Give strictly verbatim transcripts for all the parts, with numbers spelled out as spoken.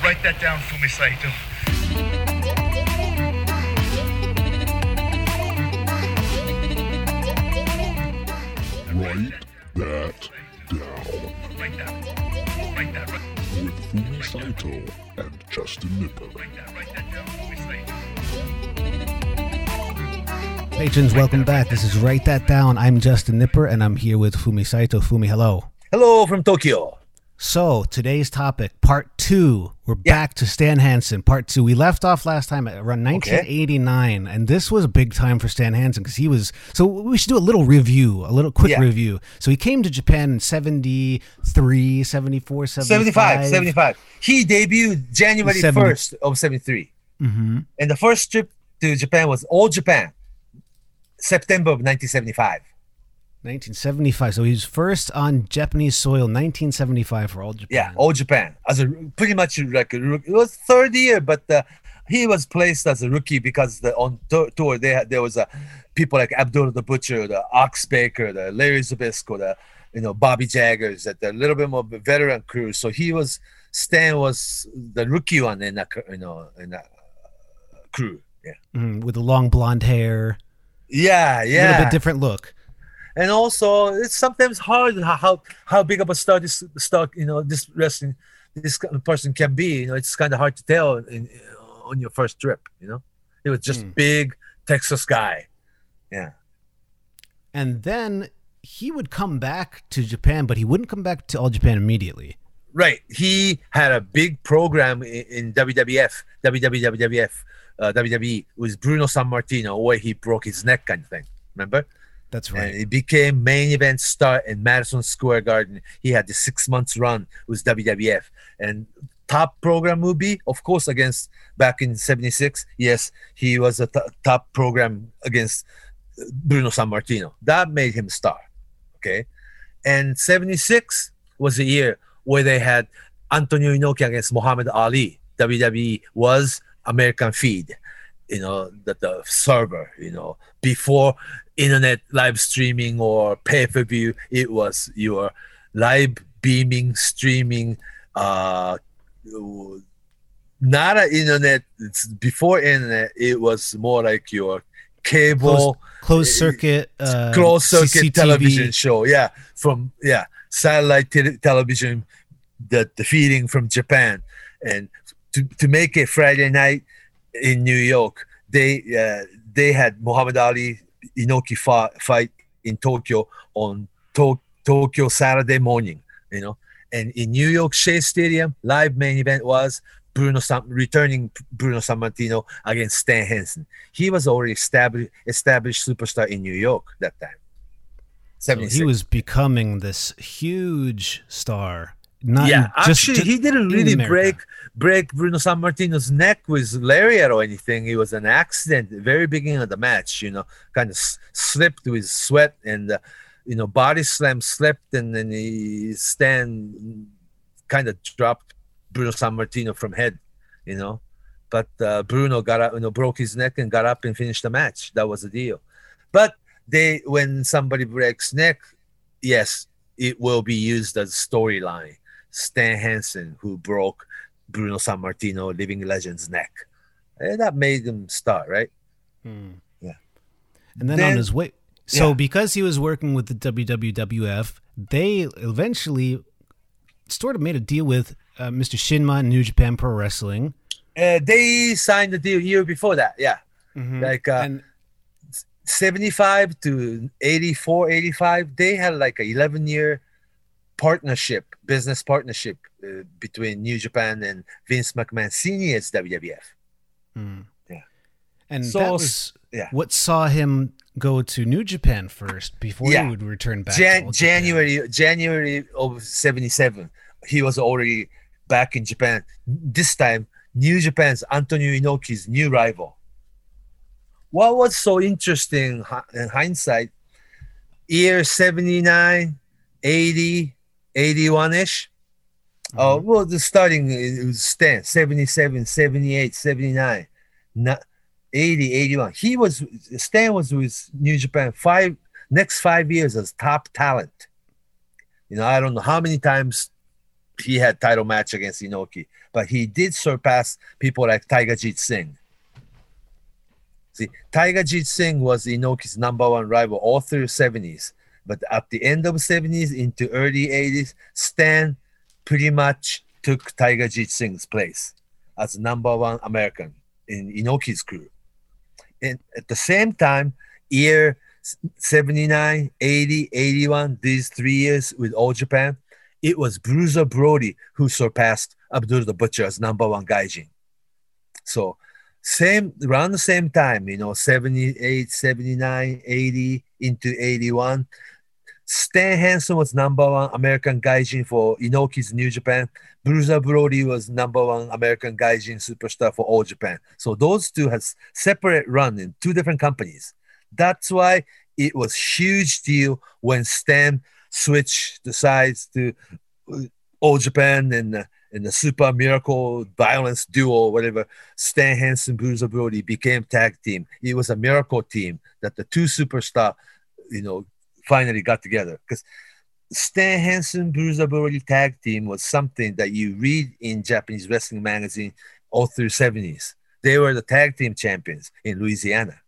Write that down, Fumi Saito. Write that down. Write that. Write that. Write, With Fumi Saito and Justin Nipper. write that. Write that down, Fumi Saito. Patrons, welcome back. This is Write That Down. I'm Justin Nipper, and I'm here with Fumi Saito. Fumi, hello. Hello from Tokyo. So, today's topic, part two. We're Yeah. back to Stan Hansen, part two. We left off last time at around nineteen eighty-nine, and this was a big time for Stan Hansen because he was... So, we should do a little review, a little quick Yeah. review. So, he came to Japan in seventy-three, seventy-four, seventy-five, seventy-five. He debuted January seventy. first of seventy-three. Mm-hmm. And the first trip to Japan was All Japan, September of nineteen seventy-five. nineteen seventy-five. So, he was first on Japanese soil, nineteen seventy-five for All Japan. Yeah, All Japan. As a pretty much like a rookie. It was third year, but uh, he was placed as a rookie because the on tour, tour they had, there was a people like Abdullah the Butcher, the Ox Baker, the Larry Zbyszko, the you know Bobby Jaggers, that a little bit more veteran crew. So he was Stan was the rookie one in that you know in that uh, crew. Yeah, Mm, with the long blonde hair. yeah, A yeah. little bit different look. And also, it's sometimes hard how how, how big of a star this star you know this wrestling this kind of person can be. You know, it's kind of hard to tell in, on your first trip. You know, he was just Mm. big Texas guy. Yeah, And then he would come back to Japan, but he wouldn't come back to All Japan immediately. right. He had a big program in, in W W F, W W F, uh, W W E with Bruno Sammartino, where he broke his neck, kind of thing. Remember? That's And right. he became main event star in Madison Square Garden. He had the six months run with W W F. And top program would be, of course, against back in seventy-six. Yes, he was a t- top program against Bruno Sammartino. That made him star. Okay. And seventy-six was the year where they had Antonio Inoki against Muhammad Ali. W W E was American Feed, you know, the, the server, you know, before internet live streaming or pay-per-view, it was your live beaming, streaming, uh, not an internet, it's before internet, it was more like your cable, Closed, closed circuit, uh, closed circuit C C T V. television show. Yeah, from yeah satellite te- television, the the feeding from Japan, and to to make it Friday night in New York, they uh, they had Muhammad Ali Inoki fought, fight in Tokyo on to- Tokyo Saturday morning. You know, and in New York Shea Stadium, live main event was Bruno Sam- returning Bruno Sammartino against Stan Hansen. He was already established established superstar in New York that time. So seventy-six. he was becoming this huge star. Not yeah, in- just, actually, just he didn't in really America. break break Bruno Sammartino's neck with lariat or anything. It was an accident, very beginning of the match. You know, kind of s- slipped with sweat and uh, you know body slam, slipped, and then he stand kind of dropped Bruno Sammartino from head. You know, but uh, Bruno got up, you know, broke his neck and got up and finished the match. That was the deal. But they, when somebody breaks neck, yes, it will be used as storyline. Stan Hansen, who broke Bruno Sammartino, Living Legend's neck. And that made him star, right? Hmm. Yeah. And then, Then- on his way, so yeah. because he was working with the W W F, they eventually sort of made a deal with uh, Mister Shinma in New Japan Pro Wrestling. Uh, they signed the deal year before that, yeah. Mhm. Like uh, and seventy-five to eighty-four, eighty-five, they had like a eleven-year partnership, business partnership uh, between New Japan and Vince McMahon Senior's W W F. hmm. Yeah. and So, that was yeah. what saw him go to New Japan first before Yeah. he would return back. to Jan- All Japan. January January of seventy-seven, he was already back in Japan. This time, New Japan's Antonio Inoki's new rival. What was so interesting hi- in hindsight, year seventy-nine, eighty, eighty-one-ish, uh, well, the starting it was Stan, seventy-seven, seventy-eight, seventy-nine, not eighty, eighty-one. He was, Stan was with New Japan five, next five years as top talent. You know, I don't know how many times he had title match against Inoki, but he did surpass people like Tiger Jeet Singh. See, Tiger Jeet Singh was Inoki's number one rival all through the seventies, but at the end of the seventies into early eighties, Stan pretty much took Tiger Jeet Singh's place as number one American in Inoki's crew. And at the same time, year seventy-nine, eighty, eighty-one, these three years with All Japan, it was Bruiser Brody who surpassed Abdul the Butcher as number one gaijin. So same around the same time, you know, seventy-eight, seventy-nine, eighty into eighty-one, Stan Hansen was number one American gaijin for Inoki's New Japan. Bruiser Brody was number one American gaijin superstar for All Japan. So those two has separate run in two different companies. That's why it was huge deal when Stan switched the sides to All Japan and uh, and the Super Miracle Violence Duo, whatever. Stan Hansen, Bruiser Brody became tag team. It was a miracle team that the two superstar, you know, finally got together. Because Stan Hansen, Bruiser Brody tag team was something that you read in Japanese wrestling magazine all through seventies. They were the tag team champions in Louisiana.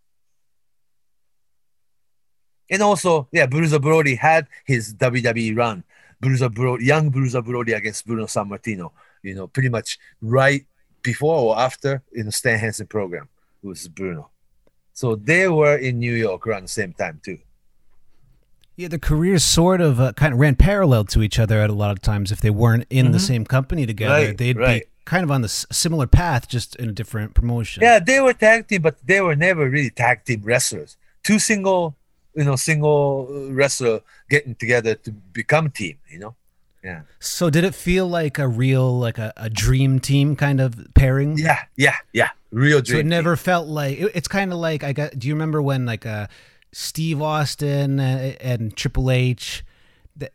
And also, yeah, Bruiser Brody had his W W E run. Bruiser Brody, young Bruiser Brody against Bruno Sammartino, you know, pretty much right before or after in the Stan Hansen program, it was Bruno. So they were in New York around the same time too. Yeah, the careers sort of uh, kind of ran parallel to each other at a lot of times. If they weren't in mm-hmm. the same company together, right, they'd right. be kind of on the s- similar path, just in a different promotion. Yeah, they were tag team, but they were never really tag team wrestlers. Two single, you know, single wrestler getting together to become a team, you know? Yeah. So did it feel like a real, like a, a dream team kind of pairing? Yeah, yeah, yeah. Real dream So it never team. felt like, it, it's kind of like, I got, do you remember when like uh, Steve Austin and, and Triple H? The,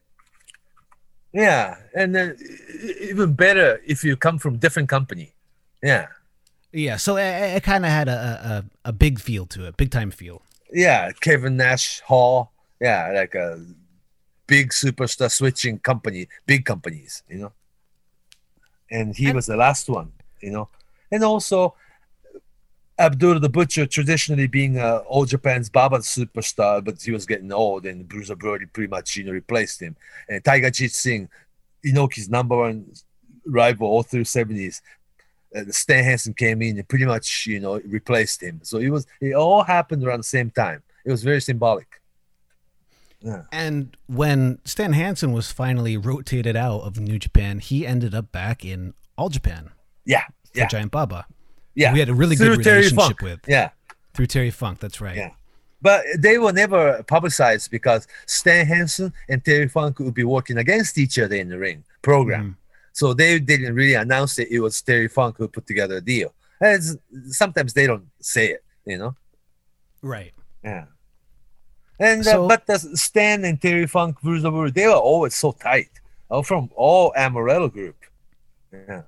yeah, and then even better if you come from different company. Yeah. yeah, so it, it kind of had a, a, a big feel to it, big time feel. Yeah, Kevin Nash Hall. Yeah, like a big superstar switching company, big companies, you know. And he was the last one, you know. And also, Abdul the Butcher, traditionally being uh, All Japan's Baba superstar, but he was getting old, and Bruiser Brody pretty much, you know, replaced him. And Tiger Jeet Singh, Inoki's number one rival all through seventies. Uh, Stan Hansen came in and pretty much, you know, replaced him. So it was, it all happened around the same time. It was very symbolic. Yeah. And when Stan Hansen was finally rotated out of New Japan, he ended up back in All Japan. Yeah, for yeah. Giant Baba. Yeah, we had a really through good Terry relationship Funk. with. Yeah, through Terry Funk. That's right. Yeah, but they were never publicized because Stan Hansen and Terry Funk would be working against each other in the ring program. Mm-hmm. So they didn't really announce it. It was Terry Funk who put together a deal. And sometimes they don't say it, you know? Right. Yeah. And so, uh, but the Stan and Terry Funk, Bruiser Brody, they were always so tight. All from all Amaretto group. Yeah.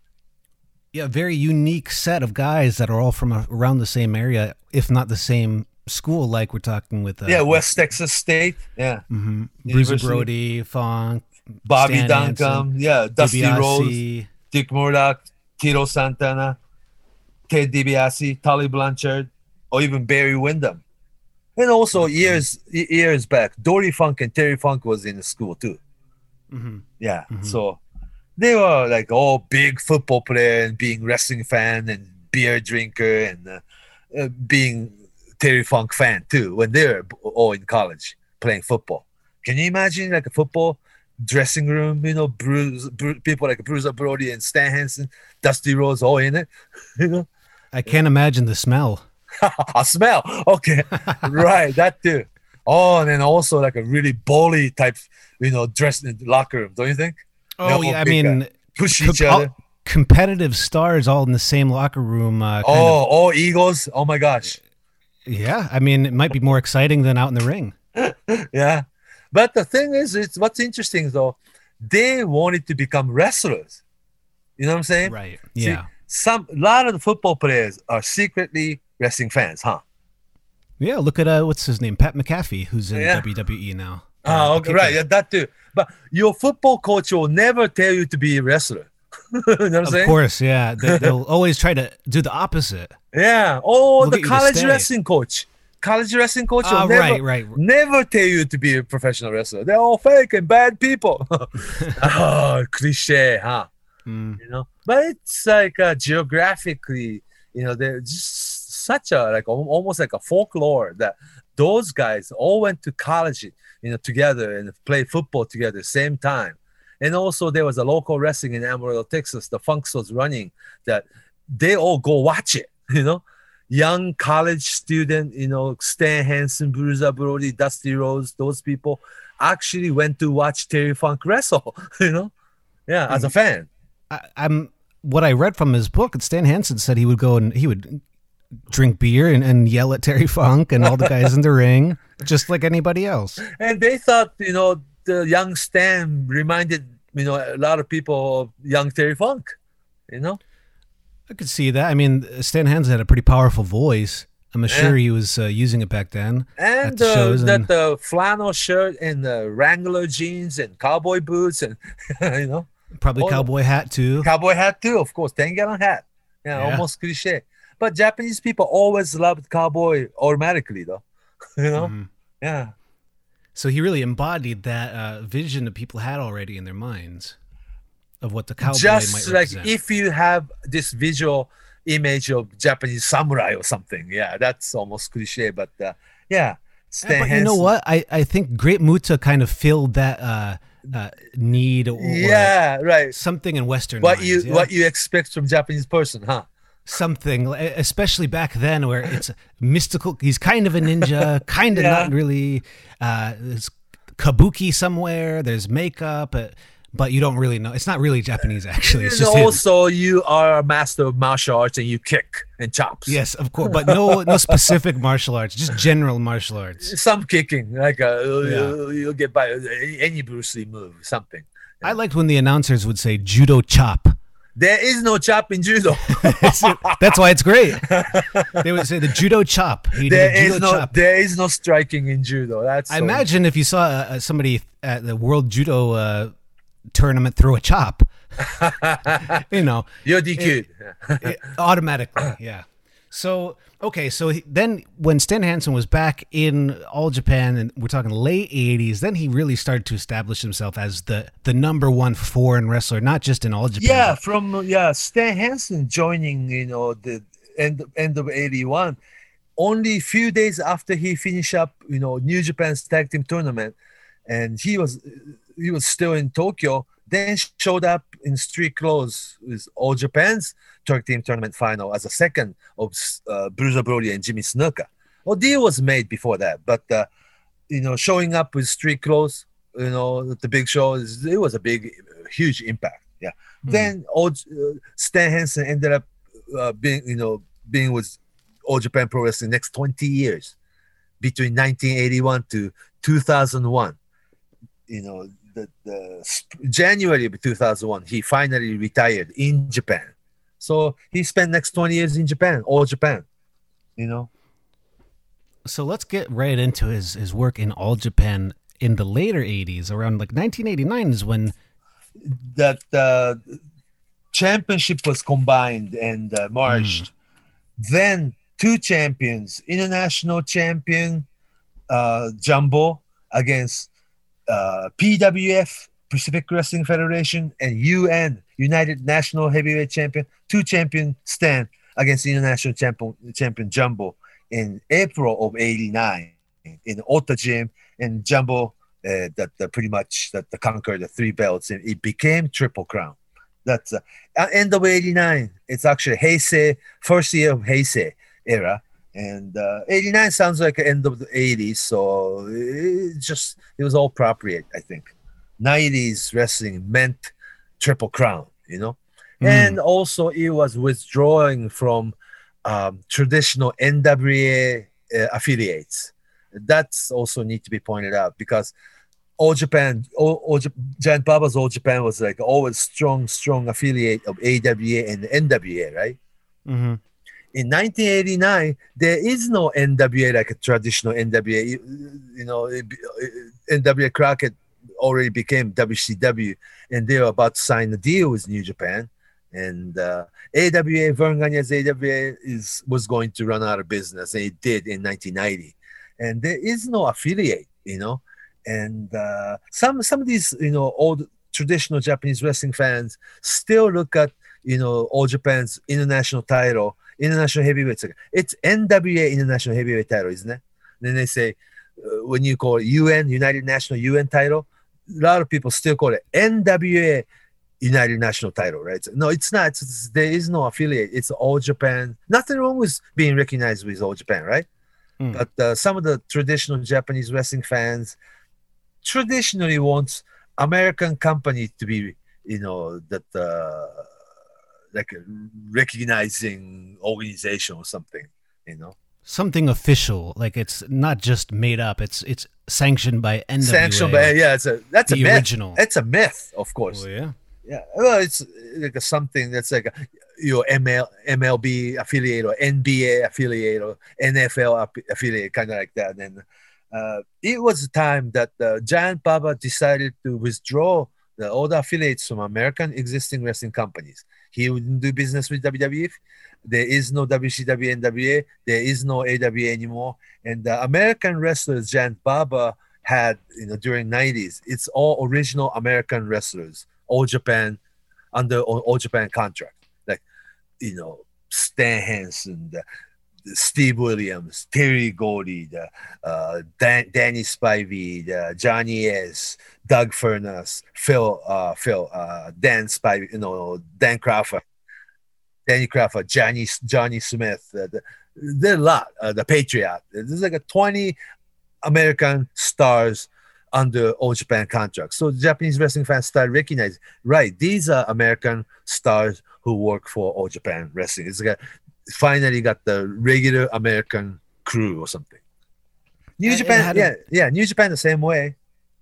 Yeah, very unique set of guys that are all from a, around the same area, if not the same school. Like we're talking with. Uh, yeah, West Texas State. Yeah. Mm-hmm. Bruiser Brody, Funk, Bobby Stan Duncombe. Hansen, Yeah, Dusty DiBiase. Rhodes, Dick Murdoch, Tito Santana, Ted DiBiase, Tully Blanchard, or even Barry Windham. And also years years back, Dory Funk and Terry Funk was in the school too. Mm-hmm. Yeah, mm-hmm. So they were like all big football player and being wrestling fan and beer drinker and uh, uh, being Terry Funk fan too when they were all in college playing football. Can you imagine like a football dressing room? You know, Bruce, Bruce, people like Bruiser Brody and Stan Hansen, Dusty Rhodes, all in it. You know, I can't imagine the smell. A smell. Okay. Right. That too. Oh, and then also like a really bully type, you know, dressed in the locker room, don't you think? Oh, yeah. I mean, push co- each other. All, competitive stars all in the same locker room. Uh, oh, of, all Eagles. Oh, my gosh. Yeah. I mean, it might be more exciting than out in the ring. Yeah. But the thing is, it's what's interesting, though, they wanted to become wrestlers. You know what I'm saying? Right. Yeah. See, some, a lot of the football players are secretly wrestling fans, huh? Yeah, look at uh, what's his name, Pat McAfee, who's in yeah. W W E now. Ah, the okay, kicker. right, yeah, that too. But your football coach will never tell you to be a wrestler. You know what I'm Of saying? course, yeah. They, they'll always try to do the opposite. Yeah. Oh, We'll the get you to college stay. wrestling coach. College wrestling coach will Ah, never, right, right. never tell you to be a professional wrestler. They're all fake and bad people. Oh, cliche, huh? Mm. You know, but it's like uh, geographically, you know, they're just such a like al- almost like a folklore that those guys all went to college, you know, together and played football together same time. And also there was a local wrestling in Amarillo, Texas. The Funks was running that they all go watch it, you know. Young college student, you know, Stan Hansen, Bruiser Brody, Dusty Rhodes, those people actually went to watch Terry Funk wrestle, you know. Yeah, as a fan. I, I'm what I read from his book. Stan Hansen said he would go and he would drink beer and, and yell at Terry Funk and all the guys in the ring, just like anybody else. And they thought, you know, the young Stan reminded, you know, a lot of people of young Terry Funk, you know. I could see that. I mean, Stan Hansen had a pretty powerful voice. I'm sure Yeah. he was uh, using it back then. at And the uh, shows that and- the flannel shirt and the Wrangler jeans and cowboy boots and, you know, Probably Oh. cowboy hat too. cowboy hat too, of course, ten gallon hat. Yeah, Yeah. almost cliche. But Japanese people always loved cowboy automatically, though. You know? Mhm. Yeah. So he really embodied that uh, vision that people had already in their minds of what the cowboy Just might like represent. if you have this visual image of Japanese samurai or something. Yeah, that's almost cliche, but uh, yeah. Yeah, Stan but you know Hansen- what? I, I think Great Muta kind of filled that uh, uh, need or, or Yeah, right. something in Western What minds, you yeah? what you expect from Japanese person, huh? something, especially back then where it's mystical. He's kind of a ninja, kind of Yeah. not really. Uh, there's kabuki somewhere. There's makeup, but, but you don't really know. It's not really Japanese, actually. It's And just him. also, you are a master of martial arts and you kick and chops. Yes, of course, but no, no specific martial arts, just general martial arts. Some kicking, like uh, Yeah. you'll, you'll get by any Bruce Lee move, something. I liked when the announcers would say judo chop. There is no chop in judo. That's why it's great. They would say the judo chop. He did There a judo is no chop. there is no striking in judo. That's I so- imagine if you saw uh, somebody at the World Judo uh, tournament throw a chop, you know, you're D Q'd. it- automatically, yeah. So okay, so he, then when Stan Hansen was back in All Japan, and we're talking late eighties, then he really started to establish himself as the the number one foreign wrestler, not just in All Japan. Yeah, but- from yeah, Stan Hansen joining, you know, the end end of eighty-one. Only a few days after he finished up, you know, New Japan's tag team tournament, and he was he was still in Tokyo. Then showed up in street clothes with All Japan's tag team tournament final as a second of uh, Bruiser Brody and Jimmy Snuka. Well, deal was made before that, but uh, you know, showing up with street clothes, you know, at the big show, is- it was a big, huge impact. Yeah. Then old uh, Stan Hansen ended up uh, being, you know, being with All Japan Pro Wrestling next twenty years, between nineteen eighty-one to two thousand one. You know, the, the sp- January of two thousand one, he finally retired in Japan. So he spent next twenty years in Japan, All Japan. You know. So let's get right into his his work in All Japan in the later eighties. Around like nineteen eighty-nine is when that uh, championship was combined and uh, merged. Then two champions, international champion uh, Jumbo against uh, P W F, Pacific Wrestling Federation, and U N, United National Heavyweight Champion, two champion Stan against the international champion, champion Jumbo in April of eighty-nine in Ota Gym, and Jumbo uh, that uh, pretty much that uh, conquered the three belts, and it became Triple Crown. That's uh, at end of eighty-nine. It's actually Heisei, first year of Heisei era, and uh, eighty-nine sounds like the end of the eighties, so it just it was all appropriate, I think. nineties wrestling meant Triple Crown, you know, Mm. and also it was withdrawing from um, traditional N W A uh, affiliates. That's also need to be pointed out because All Japan, all, all Jap- Giant Baba's All Japan was like always strong, strong affiliate of A W A and N W A, right? Mhm. In nineteen eighty-nine, there is no N W A like a traditional N W A. You, you know, it, N W A Crockett already became W C W, and they were about to sign a deal with New Japan. And uh, A W A, Vern Gagne's A W A is was going to run out of business, and it did in nineteen ninety. And there is no affiliate, you know. And uh, some some of these, you know, old traditional Japanese wrestling fans still look at, you know, All Japan's international title, international heavyweight. It's N W A international heavyweight title, isn't it? Then they say, uh, when you call it U N, United National U N title, a lot of people still call it N W A United National title, right? So, no, it's not. It's, it's, there is no affiliate. It's All Japan. Nothing wrong with being recognized with All Japan, right? Mm. But uh, some of the traditional Japanese wrestling fans traditionally want American company to be, you know, that uh, like a recognizing organization or something, you know. Something official, like it's not just made up. It's it's sanctioned by N W A. Sanctioned by, yeah. It's a that's the a myth. Original. It's a myth, of course. Oh yeah, yeah. Well, it's like a, something that's like a, your M L, M L B affiliate or N B A affiliate or N F L affiliate, kind of like that. And uh, it was a time that uh, Giant Baba decided to withdraw the, all the affiliates from American existing wrestling companies. He wouldn't do business with W W F. There is no W C W, N W A. There is no A W A anymore. And the American wrestlers Giant Baba had, you know, during nineties, it's all original American wrestlers, All Japan, under All, All Japan contract. Like, you know, Stan Hansen, the, the Steve Williams, Terry Gordy, the, uh, Dan, Danny Spivey, the Johnny S, Doug Furnas, Phil, uh, Phil, uh, Dan Spivey, you know, Dan Crawford. Danny Crawford, Johnny Johnny Smith, uh, the, there are a lot. Uh, the Patriot. There's like a twenty American stars under All Japan contract. So the Japanese wrestling fans started recognizing, right, these are American stars who work for All Japan Wrestling. It's like a, finally got the regular American crew or something. New And- Japan, and yeah, how did- yeah, New Japan the same way.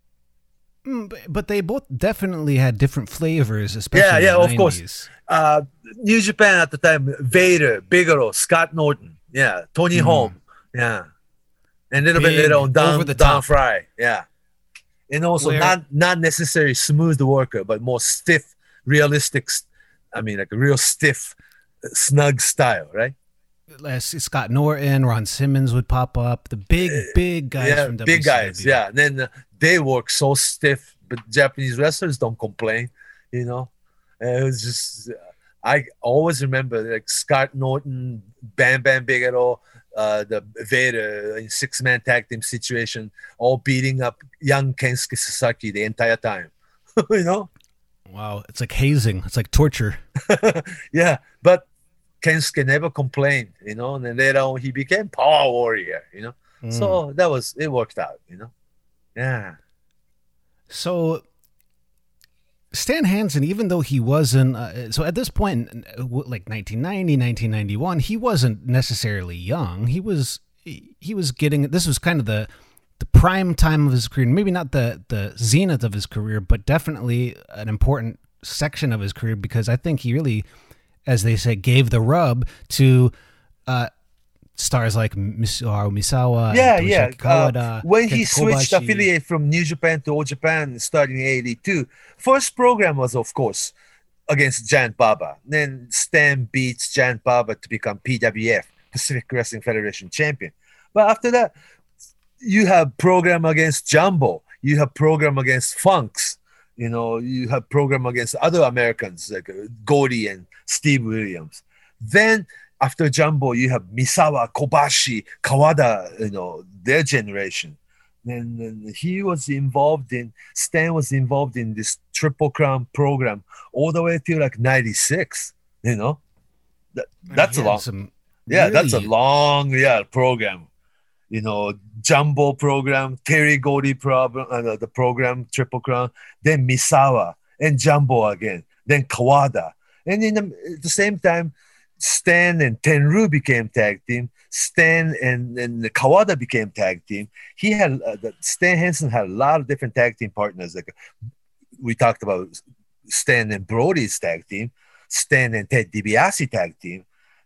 Mm, but- but they both definitely had different flavors, especially Yeah, in yeah, the of course. nineties. Uh, New Japan at the time, Vader, Bigelow, Scott Norton, yeah, Tony Mm. Holm, yeah, and a little bit Big, later on, Don, over the Don top. Fry, yeah, and also Where- not not necessarily smooth worker, but more stiff, realistic. I mean, like a real stiff, snug style, right? Uh, Scott Norton, Ron Simmons would pop up. The big, big guys yeah, from W C W. big guys, yeah. And then uh, they work so stiff, but Japanese wrestlers don't complain, you know. And it was just, I always remember like Scott Norton, Bam Bam Bigelow, uh, the Vader in six man tag team situation, all beating up young Kensuke Sasaki the entire time, you know. Wow, it's like hazing. It's like torture. Yeah, but Kensuke never complained, you know. And then later on, he became Power Warrior, you know. Mm. So that was it. Worked out, you know. Yeah. So Stan Hansen, even though he wasn't, uh, so at this point, uh, like nineteen ninety, nineteen ninety-one, he wasn't necessarily young. He was, he, he was getting, this was kind of the, the prime time of his career. Maybe not the, the zenith of his career, but definitely an important section of his career, because I think he really, as they say, gave the rub to uh, stars like Misawa Misawa. Yeah, and yeah. Toshiki Kawada, Uh, when he Kenta switched Kobashi. affiliate from New Japan to All Japan starting in eighty-two, first program was, of course, against Giant Baba. Then Stan beats Giant Baba to become P W F, Pacific Wrestling Federation champion. But after that, you have program against Jumbo. You have program against Funks. You know, you have program against other Americans like uh, Gordy and Steve Williams. Then after Jumbo, you have Misawa, Kobashi, Kawada, you know, their generation. And, and he was involved in, Stan was involved in this Triple Crown program all the way till like ninety-six, you know. That, that's He a had long, some yeah, that's a really- long, yeah, program. You know, Jumbo program, Terry Gordy program, uh, the program, Triple Crown, then Misawa, and Jumbo again, then Kawada. And in the, at the same time, Stan and Tenru became tag team. Stan and, and Kawada became tag team. He had, uh, the, Stan Hansen had a lot of different tag team partners. Like we talked about Stan and Brody's tag team, Stan and Ted DiBiase tag team.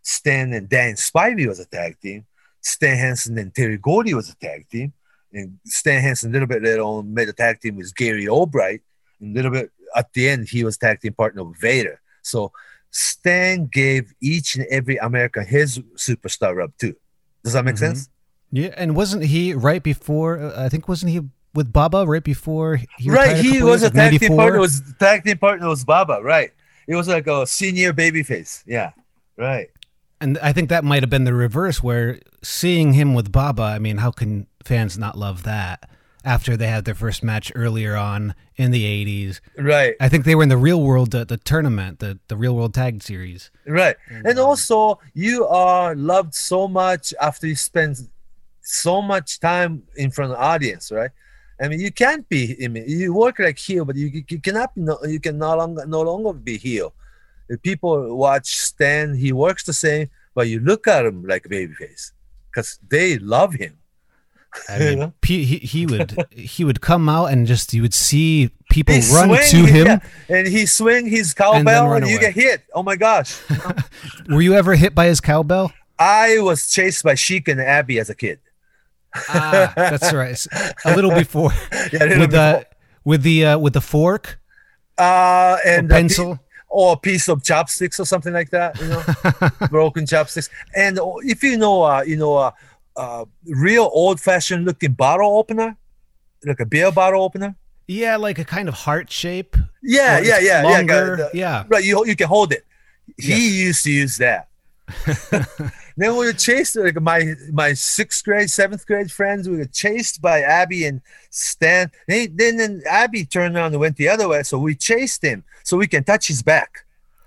Stan and Dan Spivey was a tag team. Stan Hansen and Terry Gordy was a tag team. And Stan Hansen a little bit later on made a tag team with Gary Albright. And a little bit at the end, he was tag team partner with Vader. So Stan gave each and every American his superstar rub too. Does that make Mm-hmm. sense? Yeah, and wasn't he right before? Uh, I think wasn't he with Baba right before he Right, retired he couple was years, a like tag team ninety-four? partner. Was tag team partner was Baba, right? It was like a senior babyface. Yeah, right. And I think that might have been the reverse, where seeing him with Baba, I mean, how can fans not love that after they had their first match earlier on in the eighties? Right, I think they were in the real world, the, the tournament, the, the real world tag series. right. And also, you are loved so much after you spend so much time in front of the audience, right? I mean, you can't be. I mean, you work like heel, but you, you cannot be. No, you can no longer no longer be heel. If people watch Stan, he works the same, but you look at him like a babyface because they love him. I You mean, know? P- he, he would he would come out and just you would see people He run swing, to him. yeah, and he swing his And then cowbell, run and, you away. get hit. Oh my gosh! Were you ever hit by his cowbell? I was chased by Sheik and Abby as a kid. Ah, that's right. It's a little before Yeah, a little with the before. with the uh, with the fork Uh, and or a pi- pencil. or a piece of chopsticks or something like that, you know, broken chopsticks. And if you know, uh, you know, uh, uh, real old-fashioned looking bottle opener, like a beer bottle opener. Yeah, like a kind of heart shape. Yeah, Or yeah, it's yeah, longer, yeah. the- yeah. Right, you you can hold it. He Yes. used to use that. Then we were chased, like my my sixth grade, seventh grade friends. We were chased by Abby and Stan. They, then then Abby turned around and went the other way, so we chased him so we can touch his back.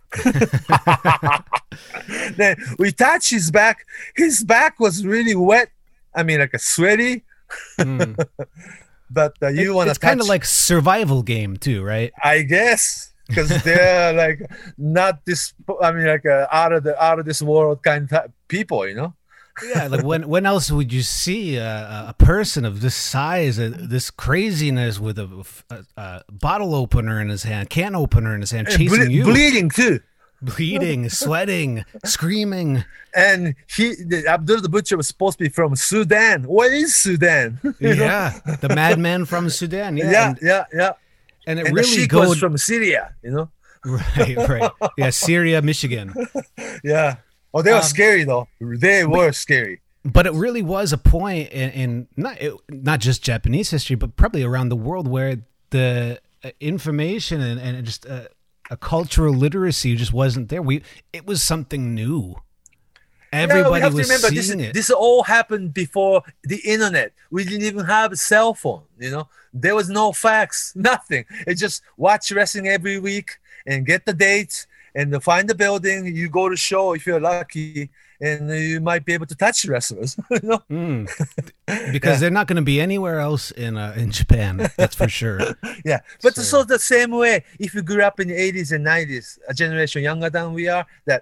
Then we touched his back. His back was really wet. I mean, like a sweaty. Mm. But uh, you It- want to it's touch? kind of like survival game too, right? I guess, because they're like not this. I mean, like uh, out of the out of this world kind of people, you know. Yeah, like when when else would you see a, a person of this size, uh, this craziness with a, a, a bottle opener in his hand, can opener in his hand, And chasing ble- you, bleeding too. bleeding, sweating, screaming. And he, the, Abdul the Butcher, was supposed to be from Sudan. What is Sudan? You know? Yeah, the madman from Sudan. Yeah, yeah, and, yeah, yeah. and it And the really sheik goes was from Syria. You know. right, right. Yeah, Syria, Michigan. Yeah. Oh, they were Um, scary though. They were scary. But it really was a point in, in not it, not just Japanese history, but probably around the world where the uh, information and, and just uh, a cultural literacy just wasn't there. We it was something new. Everybody yeah, we have was to remember this. seeing Is, it. this all happened before the internet. We didn't even have a cell phone. You know, there was no fax, nothing. It's just watch wrestling every week and get the dates and to find the building. You go to show if you're lucky, and you might be able to touch the wrestlers. You know? Mm. Because they're not going to be anywhere else in uh, in Japan. That's for sure. Yeah, but So- so the same way, if you grew up in the eighties and nineties, a generation younger than we are, that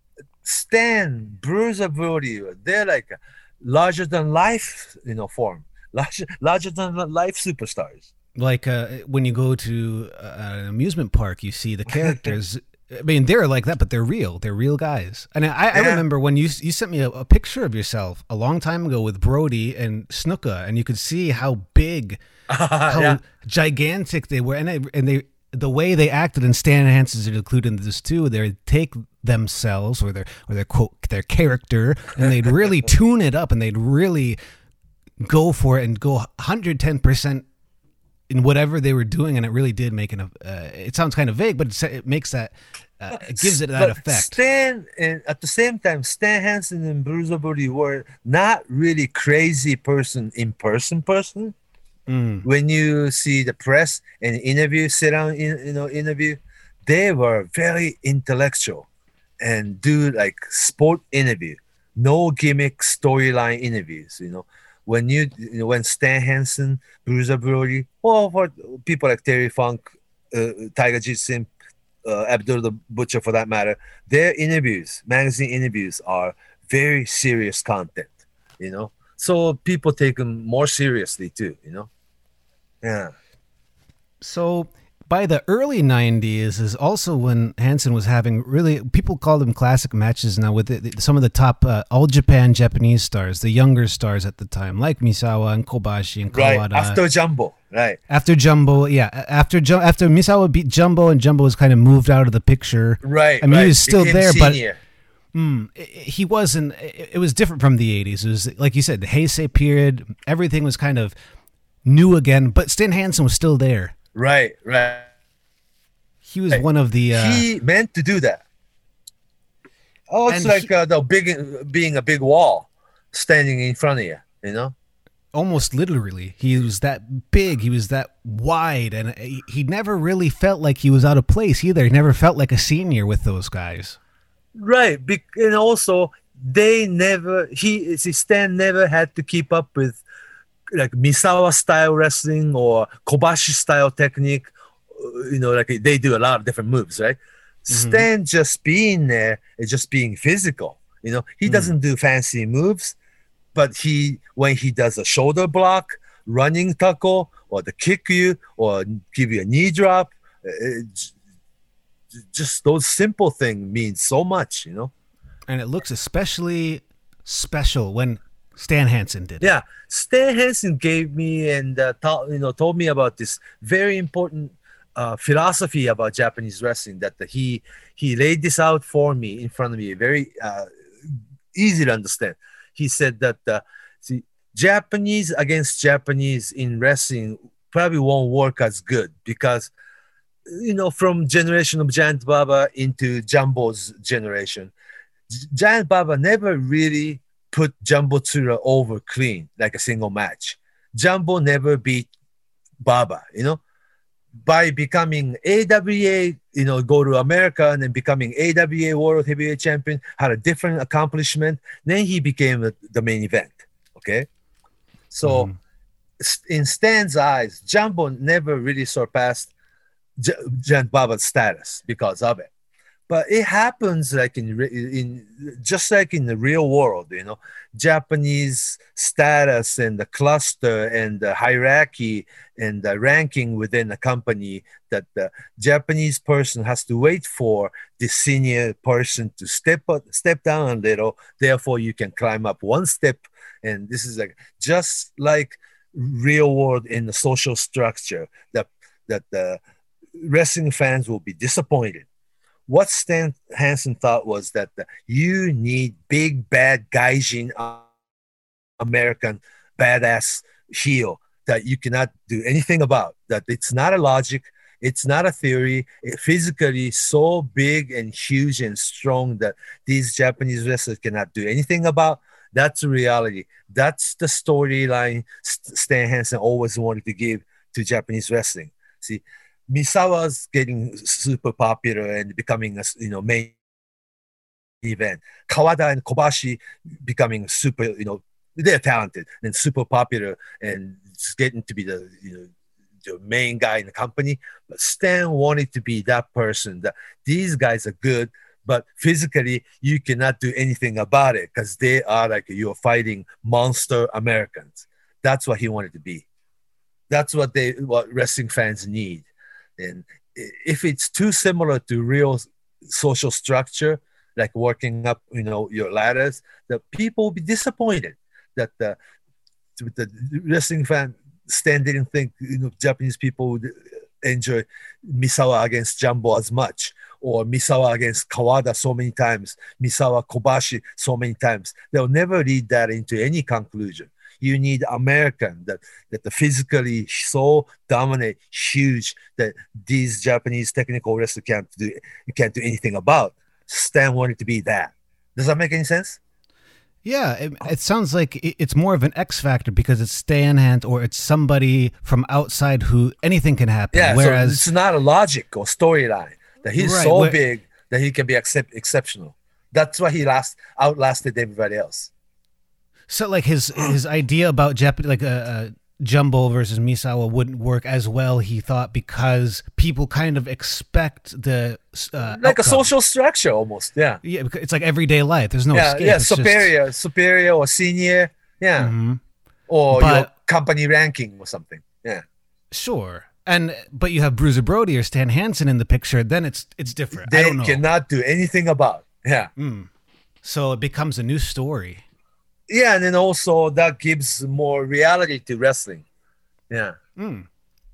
Stan, Bruiser Brody, they're like larger than life, you know, form, larger, larger than life superstars. Like uh, when you go to uh, an amusement park, you see the characters. I mean, they're like that, but they're real. They're real guys. And I, I Yeah. remember when you you sent me a, a picture of yourself a long time ago with Brody and Snuka, and you could see how big, how Yeah. gigantic they were, and they, and they the way they acted. And Stan Hansen's included in this too. They take themselves or their or their quote their character, and they'd really tune it up, and they'd really go for it and go one hundred ten percent in whatever they were doing, and it really did make an. Uh, it sounds kind of vague, but it's, it makes that. Uh, it gives it that But effect. Stan, and at the same time, Stan Hansen and Bruiser Brody were not really crazy person in person person. Mm. When you see the press and interview, sit down, in, you know, interview, they were very intellectual and do like sport interview, no gimmick storyline interviews. You know, when you, you know, when Stan Hansen, Bruiser Brody, or for people like Terry Funk, uh, Tiger Jitsin, uh, Abdul the Butcher for that matter, their interviews, magazine interviews, are very serious content. You know, so people take them more seriously too. You know, yeah. So, by the early nineties is also when Hansen was having really, people call them classic matches now with the, some of the top uh, All Japan Japanese stars, the younger stars at the time, like Misawa and Kobashi and Right. Kawada. After Jumbo. Right. After Jumbo, yeah. After Ju- after Misawa beat Jumbo and Jumbo was kind of moved out of the picture. Right. I mean, right. he was still Became there, senior. but mm, it- he wasn't, it, it was different from the eighties. It was, like you said, the Heisei period, everything was kind of new again, but Stan Hansen was still there. Right. Right. He was one of the... Uh, he meant to do that. Oh, it's And like he- uh, the big being a big wall standing in front of you, you know? almost literally. He was that big. He was that wide. And he, he never really felt like he was out of place either. He never felt like a senior with those guys. Right. Be- and also, they never, he, see, Stan never had to keep up with like Misawa style wrestling or Kobashi style technique. Uh, You know, like they do a lot of different moves, right? Stan just being there and just being physical. You know, he doesn't do fancy moves, but he, when he does a shoulder block, running tackle, or the kick you, or give you a knee drop, uh, it, just those simple things mean so much, you know? And it looks especially special when Stan Hansen did it. Yeah, Stan Hansen gave me and uh, to, you know told me about this very important uh, philosophy about Japanese wrestling that the, he he laid this out for me in front of me, very uh, easy to understand. He said that uh, see, Japanese against Japanese in wrestling probably won't work as good because you know from generation of Giant Baba into Jumbo's generation, G- Giant Baba never really put Jumbo Tsura over clean like a single match. Jumbo never beat Baba, you know, by becoming A W A, you know, go to America and then becoming A W A World Heavyweight Champion, had a different accomplishment. Then he became a, the main event. Okay. So s- in Stan's eyes, Jumbo never really surpassed J- Giant Baba's status because of it. But it happens like in re- in just like in the real world, you know, Japanese status and the cluster and the hierarchy and the ranking within the company that the Japanese person has to wait for the senior person to step up, step down a little. Therefore, you can climb up one step. And this is like just like real world in the social structure that that the wrestling fans will be disappointed. What Stan Hansen thought was that the, you need big, bad gaijin uh, American badass heel that you cannot do anything about. That it's not a logic, it's not a theory. It physically so big and huge and strong that these Japanese wrestlers cannot do anything about. That's the reality. That's the storyline St- Stan Hansen always wanted to give to Japanese wrestling. See, Misawa's getting super popular and becoming a you know main event. Kawada and Kobashi becoming super, you know, they're talented and super popular and it's getting to be the you know the main guy in the company. But Stan wanted to be that person that these guys are good, but physically you cannot do anything about it because they are like you're fighting monster Americans. That's what he wanted to be. That's what they what wrestling fans need. And if it's too similar to real social structure, like working up, you know, your ladders, the people will be disappointed that the, the wrestling fan Stan didn't think, you know, Japanese people would enjoy Misawa against Jumbo as much, or Misawa against Kawada so many times, Misawa Kobashi so many times. They'll never lead that into any conclusion. You need American that that the physically so dominant, huge that these Japanese technical wrestlers can't do can't do anything about. Stan wanted to be that. Does that make any sense? Yeah, it, it sounds like it- it's more of an X factor because it's Stan Hansen or it's somebody from outside who anything can happen. Yeah. Whereas so it's not a logic or storyline that he's Right, so where- big that he can be accept, exceptional. That's why he last outlasted everybody else. So, like his his idea about Japan, like a uh, uh, Jumbo versus Misawa wouldn't work as well. He thought because people kind of expect the uh, Like a outcome. social structure almost. Yeah. Yeah, because it's like everyday life. There's no yeah. escape. Yeah. It's just- Superior, superior or senior. Yeah. Mhm. Or your But- company ranking or something. Yeah. Sure, And but you have Bruiser Brody or Stan Hansen in the picture, then it's it's different. I They don't know. cannot do anything about. Yeah. So it becomes a new story. Yeah, and then also that gives more reality to wrestling. Yeah. And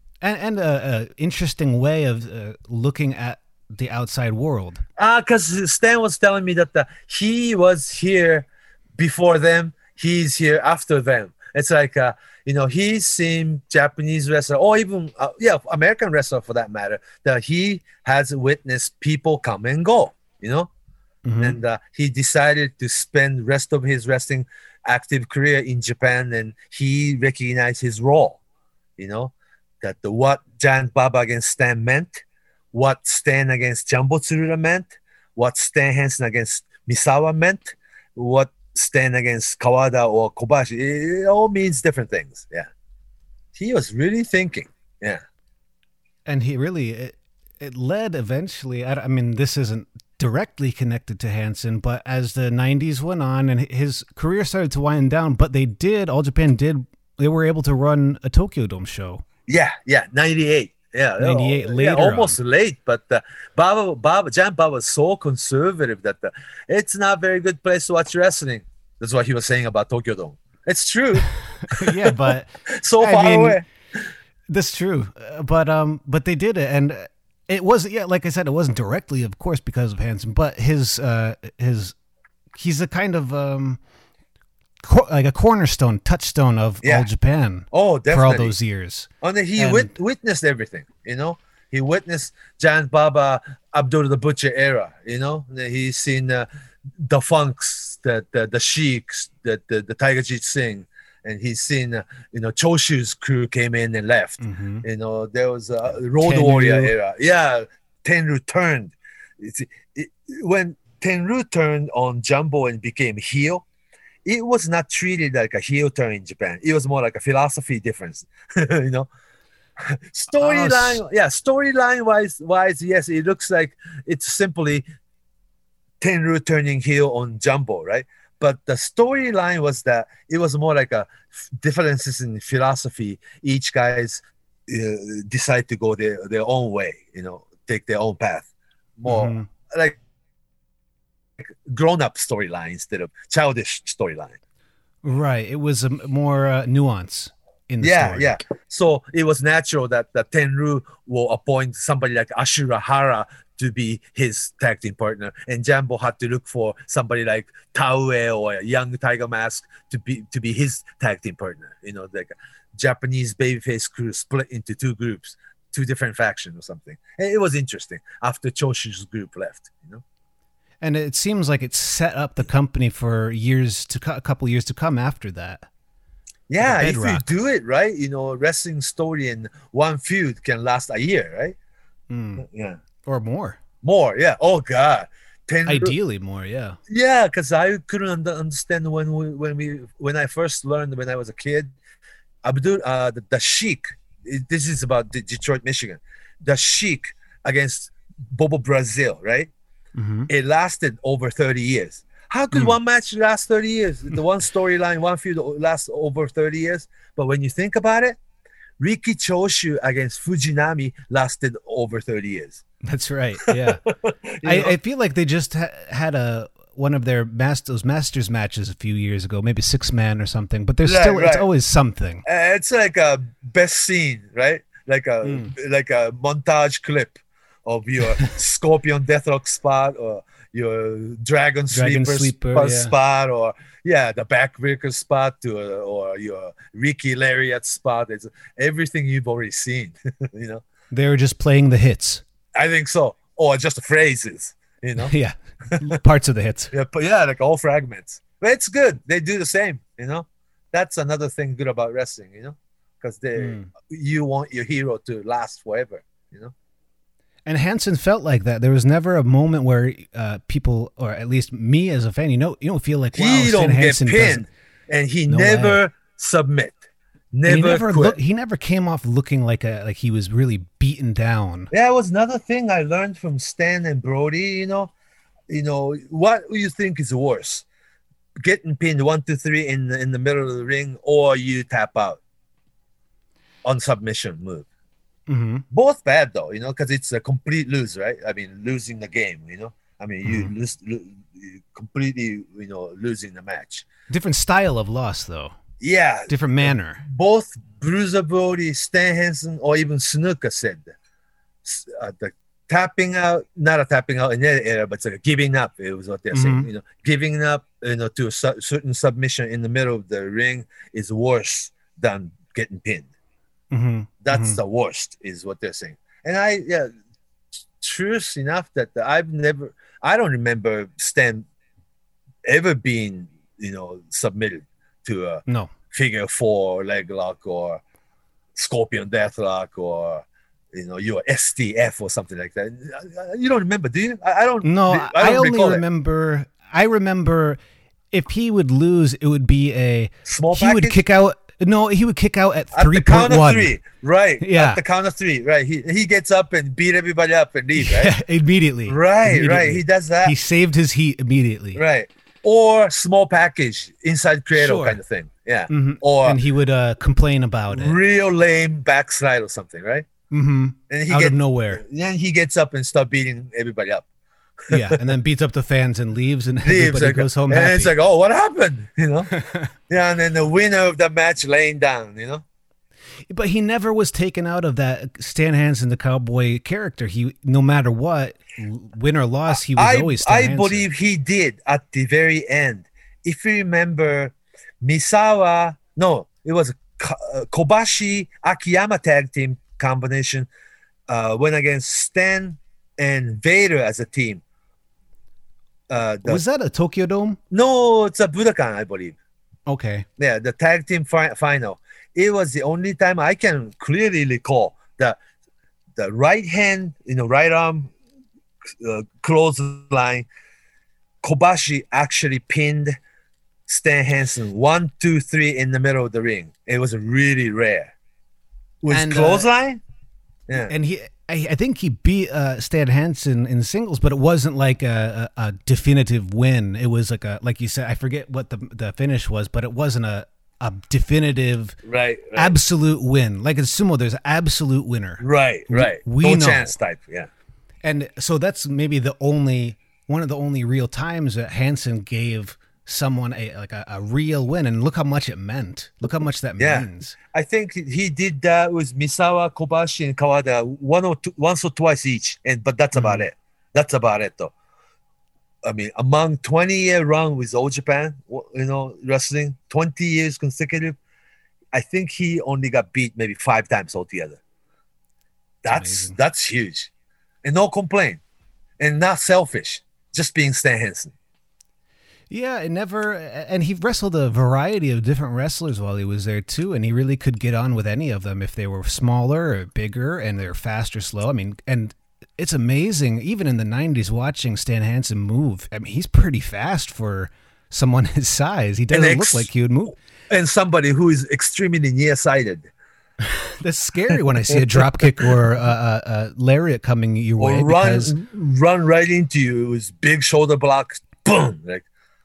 and a, a interesting way of uh, looking at the outside world. Ah, because Stan was telling me that the, he was here before them, he's here after them. It's like, uh, you know, he's seen Japanese wrestler, or even, uh, yeah, American wrestler for that matter, that he has witnessed people come and go, you know? And uh, he decided to spend rest of his wrestling active career in Japan, and he recognized his role, you know, that the what Giant Baba against Stan meant, what Stan against Jumbo Tsuruta meant, what Stan Hansen against Misawa meant, what Stan against Kawada or Kobashi. It all means different things. Yeah. He was really thinking. Yeah. And he really, it, it led eventually, I, I mean, this isn't directly connected to Hansen, but as the nineties went on and his career started to wind down, but they did, All Japan did, they were able to run a Tokyo Dome show. Yeah, yeah, ninety-eight. Yeah, ninety-eight oh, later yeah, almost on. late, but uh, Baba, Baba, Giant Baba was so conservative that uh, it's not a very good place to watch wrestling. That's what he was saying about Tokyo Dome. It's true. Yeah, but So I far mean, away. that's true. Uh, But um, but they did it, and it wasn't. Yeah, like I said, it wasn't directly, of course, because of Hansen, but his uh, his he's a kind of um, cor- like a cornerstone, touchstone of Yeah. All Japan Oh, for definitely. all those years. And he And- wit- witnessed everything, you know. He witnessed Giant Baba, Abdul the Butcher era, you know. He's seen uh, the Funks, the the, the Sheiks, the, the the Tiger Jeet Singh, and he's seen uh, you know Choshu's crew came in and left. You know, there was a Road Tenryu. Warrior era. Yeah, Tenryu turned. It's, it, when Tenryu turned on Jumbo and became heel, it was not treated like a heel turn in Japan. It was more like a philosophy difference, you know. Storyline, Oh, yeah, storyline wise, wise, yes, it looks like it's simply Tenryu turning heel on Jumbo, right? But the storyline was that it was more like a f- differences in philosophy. Each guys uh, decide to go their, their own way, you know, take their own path. More Mhm. like grown-up storyline instead of childish storyline. Right. It was a m- more uh, nuance in the Yeah, story. yeah. So it was natural that the Tenryu will appoint somebody like Ashura Hara to be his tag team partner, and Jumbo had to look for somebody like Taue or a young Tiger Mask to be to be his tag team partner. You know, like a Japanese babyface crew split into two groups, two different factions or something. And it was interesting after Choshu's group left. You know. And it seems like it set up the company for years to co- a couple years to come after that. Yeah, Like a if you bedrock. do it right, you know, wrestling story in one feud can last a year, right? Mm. Yeah. Or more. More, yeah. Oh God, Tenryu. Ideally more, yeah. Yeah, because I couldn't under- understand when we when we when I first learned when I was a kid. Abdul, uh, the, the Sheik. it- This is about De- Detroit, Michigan. The Sheik against Bobo Brazil, right? Mm-hmm. It lasted over thirty years. How could Mm. one match last thirty years? The one storyline, one feud last over thirty years. But when you think about it, Riki Choshu against Fujinami lasted over thirty years. That's right. Yeah. You I, know? I feel like they just ha- had a one of their mas- those masters matches a few years ago, maybe six man or something. But there's Right, still it's right. always something. Uh, it's like a best scene, right? Like a Mm. like a montage clip of your Scorpion Deathlock spot or your Dragon, Dragon Sleeper, Sleeper, spot, yeah. spot or yeah, the backbreaker spot to uh, or your Ricky Lariat spot. It's everything you've already seen, you know. They were just playing the hits. I think so, or just the phrases, you know. Yeah. Parts of the hits. Yeah, but yeah, like all fragments. But it's good. They do the same, you know. That's another thing good about wrestling, you know, because they Mm. you want your hero to last forever, you know. And Hansen felt like that. There was never a moment where uh, people, or at least me as a fan, you know, you don't feel like wow, He Stan don't get Hansen pinned, doesn't. and he No never submit, And never, he never quit. look, he never came off looking like a like he was really beaten down. That was another thing I learned from Stan and Brody. You know, you know what do you think is worse, getting pinned one, two, three in the, in the middle of the ring, or you tap out on submission move? Mhm. Both bad though, you know, because it's a complete lose, right? I mean, losing the game, you know. I mean, you Mhm. lose, lo- you completely, you know, losing the match. Different style of loss, though. Yeah, Different manner. both Bruiser Brody, Stan Hansen, or even Snuka said s- uh, the tapping out, not a tapping out in that era, but it's like a giving up. It was what they're saying. Mhm. You know, giving up, you know, to a su- certain submission in the middle of the ring is worse than getting pinned. hmm That's the worst, is what they're saying. And I, yeah, truth enough that I've never, I don't remember Stan ever being, you know, submitted to a No. figure four leg lock or scorpion death lock or, you know, your S T F or something like that. You don't remember, do you? I, I don't. No, I, I, don't only recall it. remember. I remember if he would lose, it would be a Small he would package? kick out. No, he would kick out at At three the count point of one. three, right? Yeah. At the count of three, right? He he gets up and beat everybody up and leave, right? immediately. Right, Immediately. right. He does that. He saved his heat immediately. Right. Or small package, inside cradle Sure. kind of thing. Yeah. Mhm. Or and he would uh, complain about it. real lame backslide or something, right? hmm And he Out gets of nowhere. then he gets up and start beating everybody up. Yeah, and then beats up the fans and leaves, and Leaves, everybody like, goes home and happy. it's like, oh, what happened? You know? Yeah, and then the winner of the match laying down, you know? But he never was taken out of that Stan Hansen, the cowboy character. He, no matter what, win or loss, he was I, always Stan I Hansen. believe he did at the very end. If you remember, Misawa, no, it was a Ko- uh, Kobashi Akiyama tag team combination uh, went against Stan and Vader as a team. Uh, the, Was that a Tokyo Dome? no, it's a Budokan, I believe. Okay. Yeah, the tag team fi- final. It was the only time I can clearly recall the the right hand, you know, right arm uh, clothesline. Kobashi actually pinned Stan Hansen one, two, three in the middle of the ring. It was really rare. With And, uh, clothesline, yeah, And he, I, I think he beat uh, Stan Hansen in singles, but it wasn't like a, a, a definitive win. It was like a, like you said, I forget what the the finish was, but it wasn't a, a definitive, right, right, absolute win. Like in sumo, there's an absolute winner. right, right. we no know. chance type, yeah. And so that's maybe the only one of the only real times that Hansen gave someone a like a, a real win, and look how much it meant. Look how much that Yeah. means. I think he did that with Misawa, Kobashi, and Kawada one or two, once or twice each, and but that's about it. That's about it, though. I mean, among twenty year run with All Japan, you know, wrestling, twenty years consecutive, I think he only got beat maybe five times altogether. That's amazing. that's huge, and no complaint, and not selfish, just being Stan Hansen. Yeah, it never, and he wrestled a variety of different wrestlers while he was there too, and he really could get on with any of them if they were smaller or bigger and they're fast or slow. I mean, and it's amazing, even in the nineties, watching Stan Hansen move. I mean, he's pretty fast for someone his size. He doesn't ex- look like he would move. And somebody who is extremely nearsighted. That's scary when I see a drop kick or a, a, a lariat coming your way. Or run because, run right into you with big shoulder blocks, boom! Like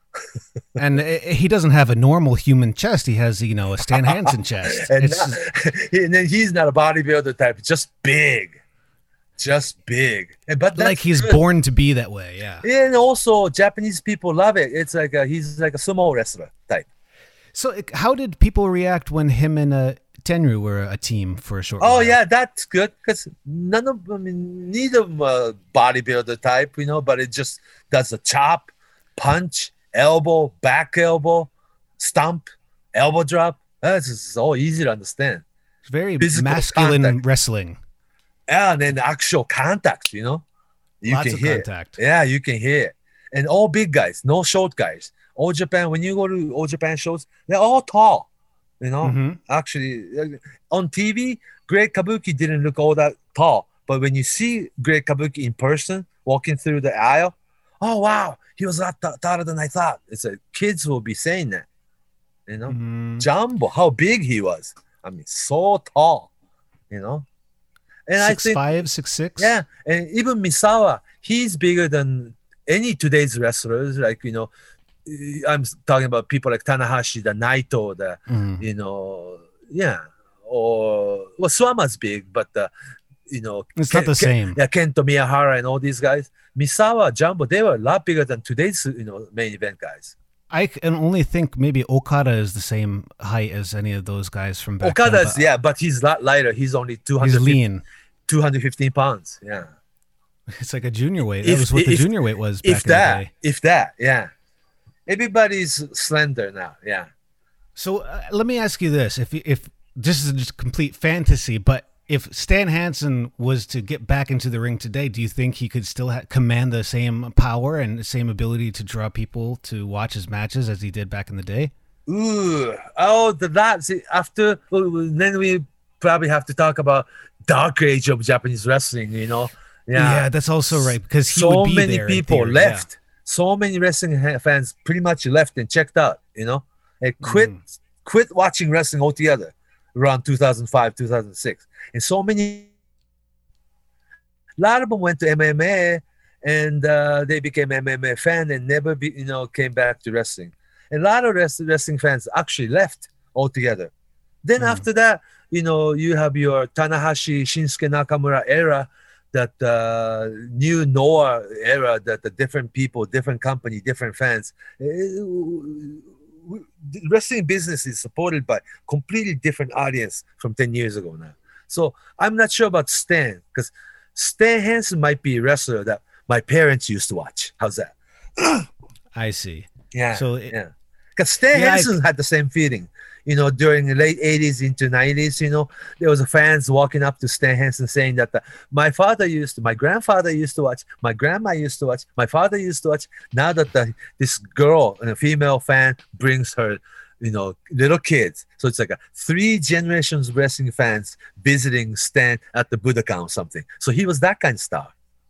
and i- he doesn't have a normal human chest. He has, you know, a Stan Hansen chest. and, It's not- and then he's not a bodybuilder type, just big, just big. And but that's like he's good. born to be that way. Yeah. And also Japanese people love it. It's like a, he's like a sumo wrestler type. So, it- how did people react when him and uh, Tenryu were a team for a short Oh while? yeah, that's good because none of I mean neither of them a bodybuilder type, you know, but it just does a chop, punch, elbow, back elbow, stomp, elbow drop. That's just all easy to understand. It's very Physical masculine contact. wrestling. Yeah, and then actual contact, you know, you Lots can of hear. contact. Yeah, you can hear it. And all big guys, no short guys. All Japan, when you go to All Japan shows, they're all tall. You know, Mhm. actually, uh, on T V, Great Kabuki didn't look all that tall. But when you see Great Kabuki in person, walking through the aisle, oh, wow, he was a lot t- taller than I thought. It's like kids will be saying that. You know, Mhm. Jumbo, how big he was. I mean, so tall, you know. And I Six think five, six six. yeah, and even Misawa, he's bigger than any today's wrestlers. Like, you know, I'm talking about people like Tanahashi, the Naito, the, Mhm. you know, yeah, or well, Suwama's big, but uh, you know, It's not the same. Yeah, Kento Miyahara and all these guys, Misawa, Jumbo, they were a lot bigger than today's you know main event guys. I can only think maybe Okada is the same height as any of those guys from back then. Okada's but yeah, but he's a lot lighter. He's only two He's hundred lean. two hundred fifteen pounds. Yeah, It's like a junior weight. That If- was what the if- junior weight was back if in that, the day. if that, yeah. Everybody's slender now. Yeah. So uh, let me ask you this: if if this is just complete fantasy, but if Stan Hansen was to get back into the ring today, do you think he could still ha- command the same power and the same ability to draw people to watch his matches as he did back in the day? Ooh, oh, the that see, after well, then we probably have to talk about dark age of Japanese wrestling. You know, Yeah, that's also right because he so would be many there in people theory, left. So many wrestling ha- fans pretty much left and checked out. You know, and quit Mm. quit watching wrestling altogether around two thousand five, two thousand six, and so many. A lot of them went to M M A, and uh, they became M M A fan and never be you know came back to wrestling. A lot of rest- wrestling fans actually left altogether. Then Mm. after that, you know, you have your Tanahashi, Shinsuke Nakamura era, that uh, new Noah era, that the different people, different company, different fans. Uh, the wrestling business is supported by completely different audience from ten years ago now. So I'm not sure about Stan, because Stan Hansen might be a wrestler that my parents used to watch. How's that? I see. Yeah. So it- yeah. Because Stan Yeah, I- Hansen had the same feeling. You know, during the late eighties into nineties, you know, there was a fans walking up to Stan Hansen saying that uh, my father used to, my grandfather used to watch, my grandma used to watch, my father used to watch. Now that the, this girl, a female fan, brings her, you know, little kids. So it's like a three generations of wrestling fans visiting Stan at the Budokan or something. So he was that kind of star.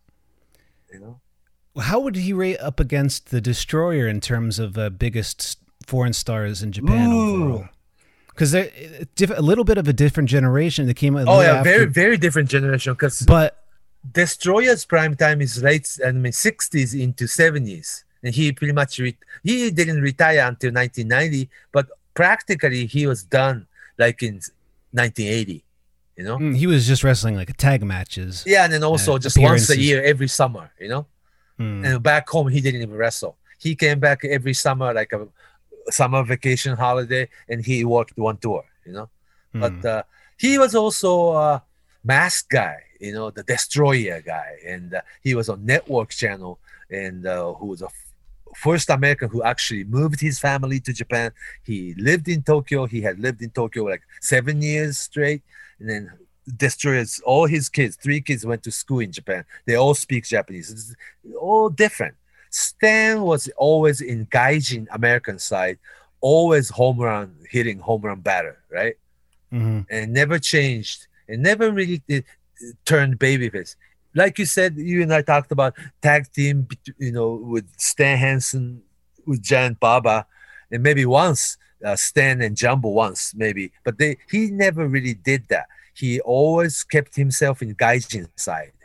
You know? how would he rate up against the Destroyer in terms of uh, biggest foreign stars in Japan Ooh. overall? Because they're uh, diff- a little bit of a different generation that came. A Oh little yeah, after, very very different generation. Because But Destroyer's prime time is late, I mean, sixties into seventies, and he pretty much re- he didn't retire until nineteen ninety, but practically he was done like in nineteen eighty. You know? mm, he was just wrestling like tag matches. Yeah, and then also Uh, just once a appearances. year, every summer. You know? Mm. And back home, he didn't even wrestle. He came back every summer, like a summer vacation holiday, and he worked one tour. You know? Mm. But uh, he was also a masked guy, you know, the Destroyer guy, and uh, he was on Network Channel, and uh, who was a f- first American who actually moved his family to Japan. He lived in Tokyo. He had lived in Tokyo like seven years straight, and then Destroyers. All his kids, three kids, went to school in Japan. They all speak Japanese. It's all different. Stan was always in Gaijin American side, always home run hitting, home run batter, right? Mhm. And never changed and never really did, turned babyface. Like you said, you and I talked about tag team, bet- you know, with Stan Hansen, with Giant Baba, and maybe once uh, Stan and Jumbo once, maybe. But they he never really did that. He always kept himself in Gaijin side,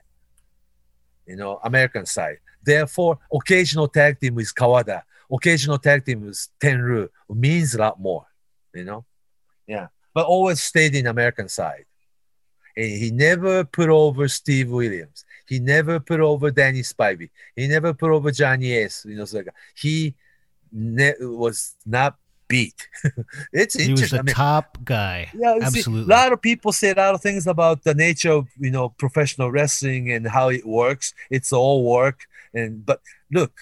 you know, American side. Therefore, occasional tag team with Kawada, occasional tag team with Tenryu means a lot more, you know? Yeah. But always stayed in American side. And he never put over Steve Williams. He never put over Danny Spivey. He never put over Johnny Ace. You know, so like he ne- was not beat. It's He was interesting. the I mean, top guy. yeah, you see, Absolutely. a lot of people say a lot of things about the nature of you know professional wrestling and how it works. It's all work, and but look,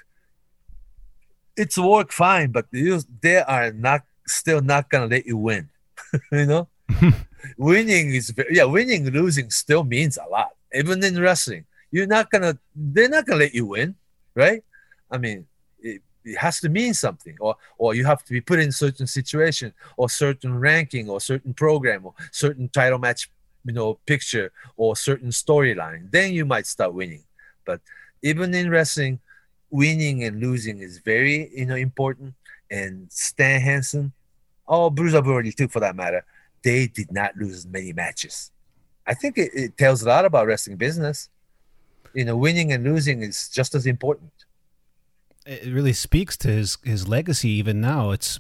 it's work fine, but you, they are not still not gonna let you win. you know, winning is ve- yeah, winning losing still means a lot, even in wrestling. You're not gonna, they're not gonna let you win, right? I mean, it, it has to mean something, or or you have to be put in certain situation, or certain ranking, or certain program, or certain title match, you know, picture, or certain storyline. Then you might start winning. But even in wrestling, winning and losing is very you know important. And Stan Hansen, oh Bruiser Brody too, for that matter, they did not lose many matches. I think it, it tells a lot about wrestling business. You know, winning and losing is just as important. It really speaks to his his legacy even now. It's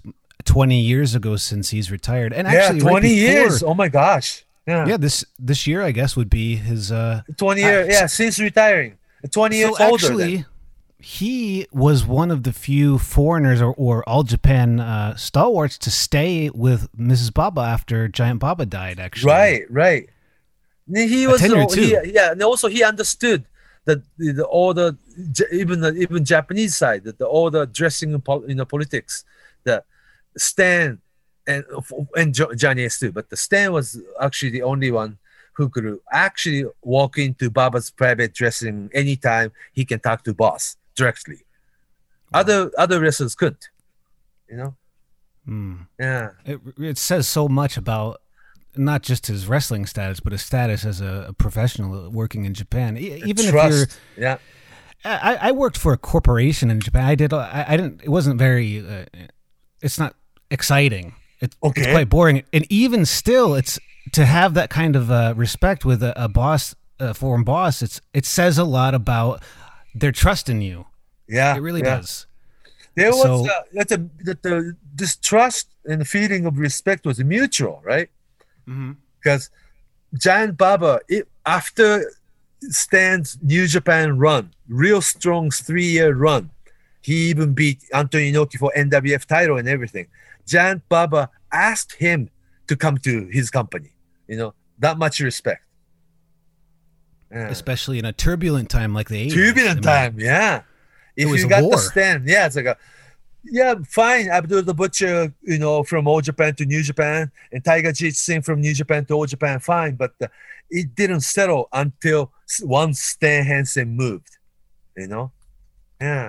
twenty years ago since he's retired. And Yeah, actually, right twenty before- years. Oh my gosh. Yeah, Yeah, this this year I guess would be his. Uh, twenty years. uh, Yeah, since retiring, twenty years so older. actually, Than. he was one of the few foreigners or, or All Japan uh, stalwarts to stay with Missus Baba after Giant Baba died. Actually, Right, right. He A was tenure uh, too. he, yeah, and also he understood that the, the all the J- even the even Japanese side that the all the dressing in pol- you know politics, the Stan and and Jo- Johnny S too, but the Stan was actually the only one who could actually walk into Baba's private dressing anytime he can talk to boss directly. Other other wrestlers couldn't, you know. Mm. Yeah, It, it says so much about not just his wrestling status, but his status as a, a professional working in Japan. E- Even if you're, trust. Yeah, I, I worked for a corporation in Japan. I did. I, I didn't. It wasn't very. Uh, it's not exciting. It, It's Okay. quite boring. And even still, it's to have that kind of uh, respect with a, a boss, a foreign boss. It's it says a lot about their trust in you. yeah. It really yeah. does. There was So- uh, that the that the this trust and the feeling of respect was mutual, right? Mm-hmm. Because Giant Baba, it, after Stan's New Japan run, real strong three-year run, he even beat Anthony Inoki for N W F title and everything. Giant Baba asked him to come to his company. You know, that much respect. Yeah. Especially in a turbulent time like the eighties. Turbulent I mean, time, yeah. If was you a got war. the stand, yeah, it's like a yeah, fine. Abdul the Butcher, you know, from All Japan to New Japan, and Tiger Jitsu from New Japan to All Japan, fine. But uh, it didn't settle until s- once Stan Hansen moved, you know. Yeah,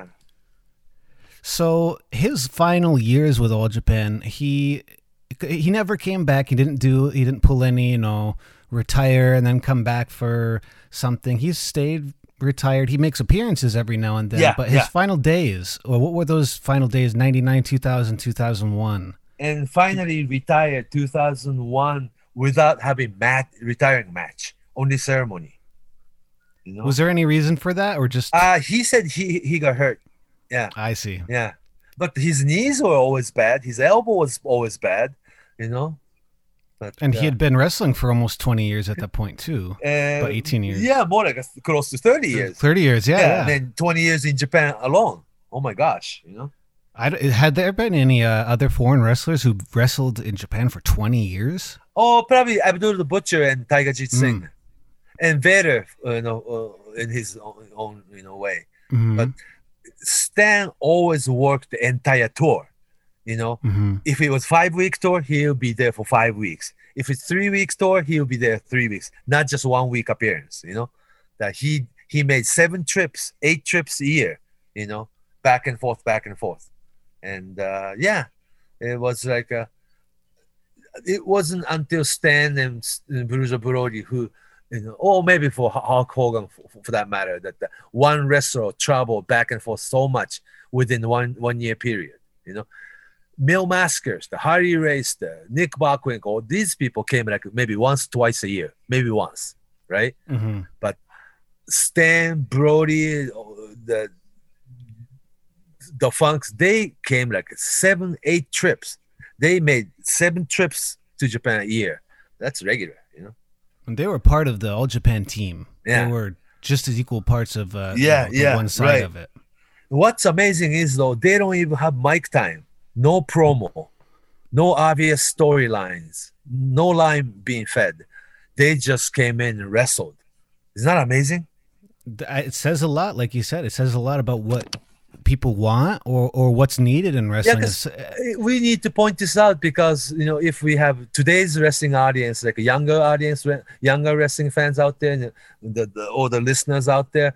So his final years with All Japan, he he never came back. He didn't do. He didn't pull any. You know, retire and then come back for something. He stayed retired. He makes appearances every now and then. Yeah, but his yeah. final days, or what were those final days? ninety-nine, two thousand, two thousand one. and finally retired two thousand one without having mat retiring match, only ceremony. You know, Was there any reason for that, or just? uh he said he he got hurt. Yeah. I see. Yeah, but his knees were always bad. His elbow was always bad, you know. But, And uh, he had been wrestling for almost twenty years at that point too. uh, about eighteen years. Yeah, more like a, close to thirty years. Thirty years. Yeah. Yeah, yeah. and then twenty years in Japan alone. Oh my gosh, you know. I d had there been any uh, other foreign wrestlers who wrestled in Japan for twenty years? Oh, probably Abdul the Butcher and Tiger Jit Singh, Mm. and Vader, uh, you know, uh, in his own, own you know way. Mhm. But Stan always worked the entire tour. You know, Mhm. if it was five week tour, he'll be there for five weeks. If it's three weeks tour, he'll be there three weeks, not just one week appearance. You know, that he he made seven trips, eight trips a year. You know, back and forth, back and forth, and uh, yeah, it was like a. It wasn't until Stan and S- and Bruiser Brody who, you know, or maybe for H- Hulk Hogan for, for that matter, that the one wrestler traveled back and forth so much within one one year period. You know, Mil Maskers, the Harry Race, the Nick Bockwinkel, these people came like maybe once, twice a year, maybe once, right? Mhm. Stan, Brody, the the Funks, they came like seven, eight trips. They made seven trips to Japan a year. That's regular, you know. And they were part of the All Japan team. Yeah. They were just as equal parts of uh, you Yeah, know, the yeah, one side right. of it. What's amazing is though they don't even have mic time, no promo, no obvious storylines, no line being fed. They just came in and wrestled. Isn't that amazing? Th- I- It says a lot, like you said. It says a lot about what people want or, or what's needed in wrestling. 'cause, It's- uh, we need to point this out because you know if we have today's wrestling audience, like a younger audience, re- younger wrestling fans out there, and the, the or the listeners out there,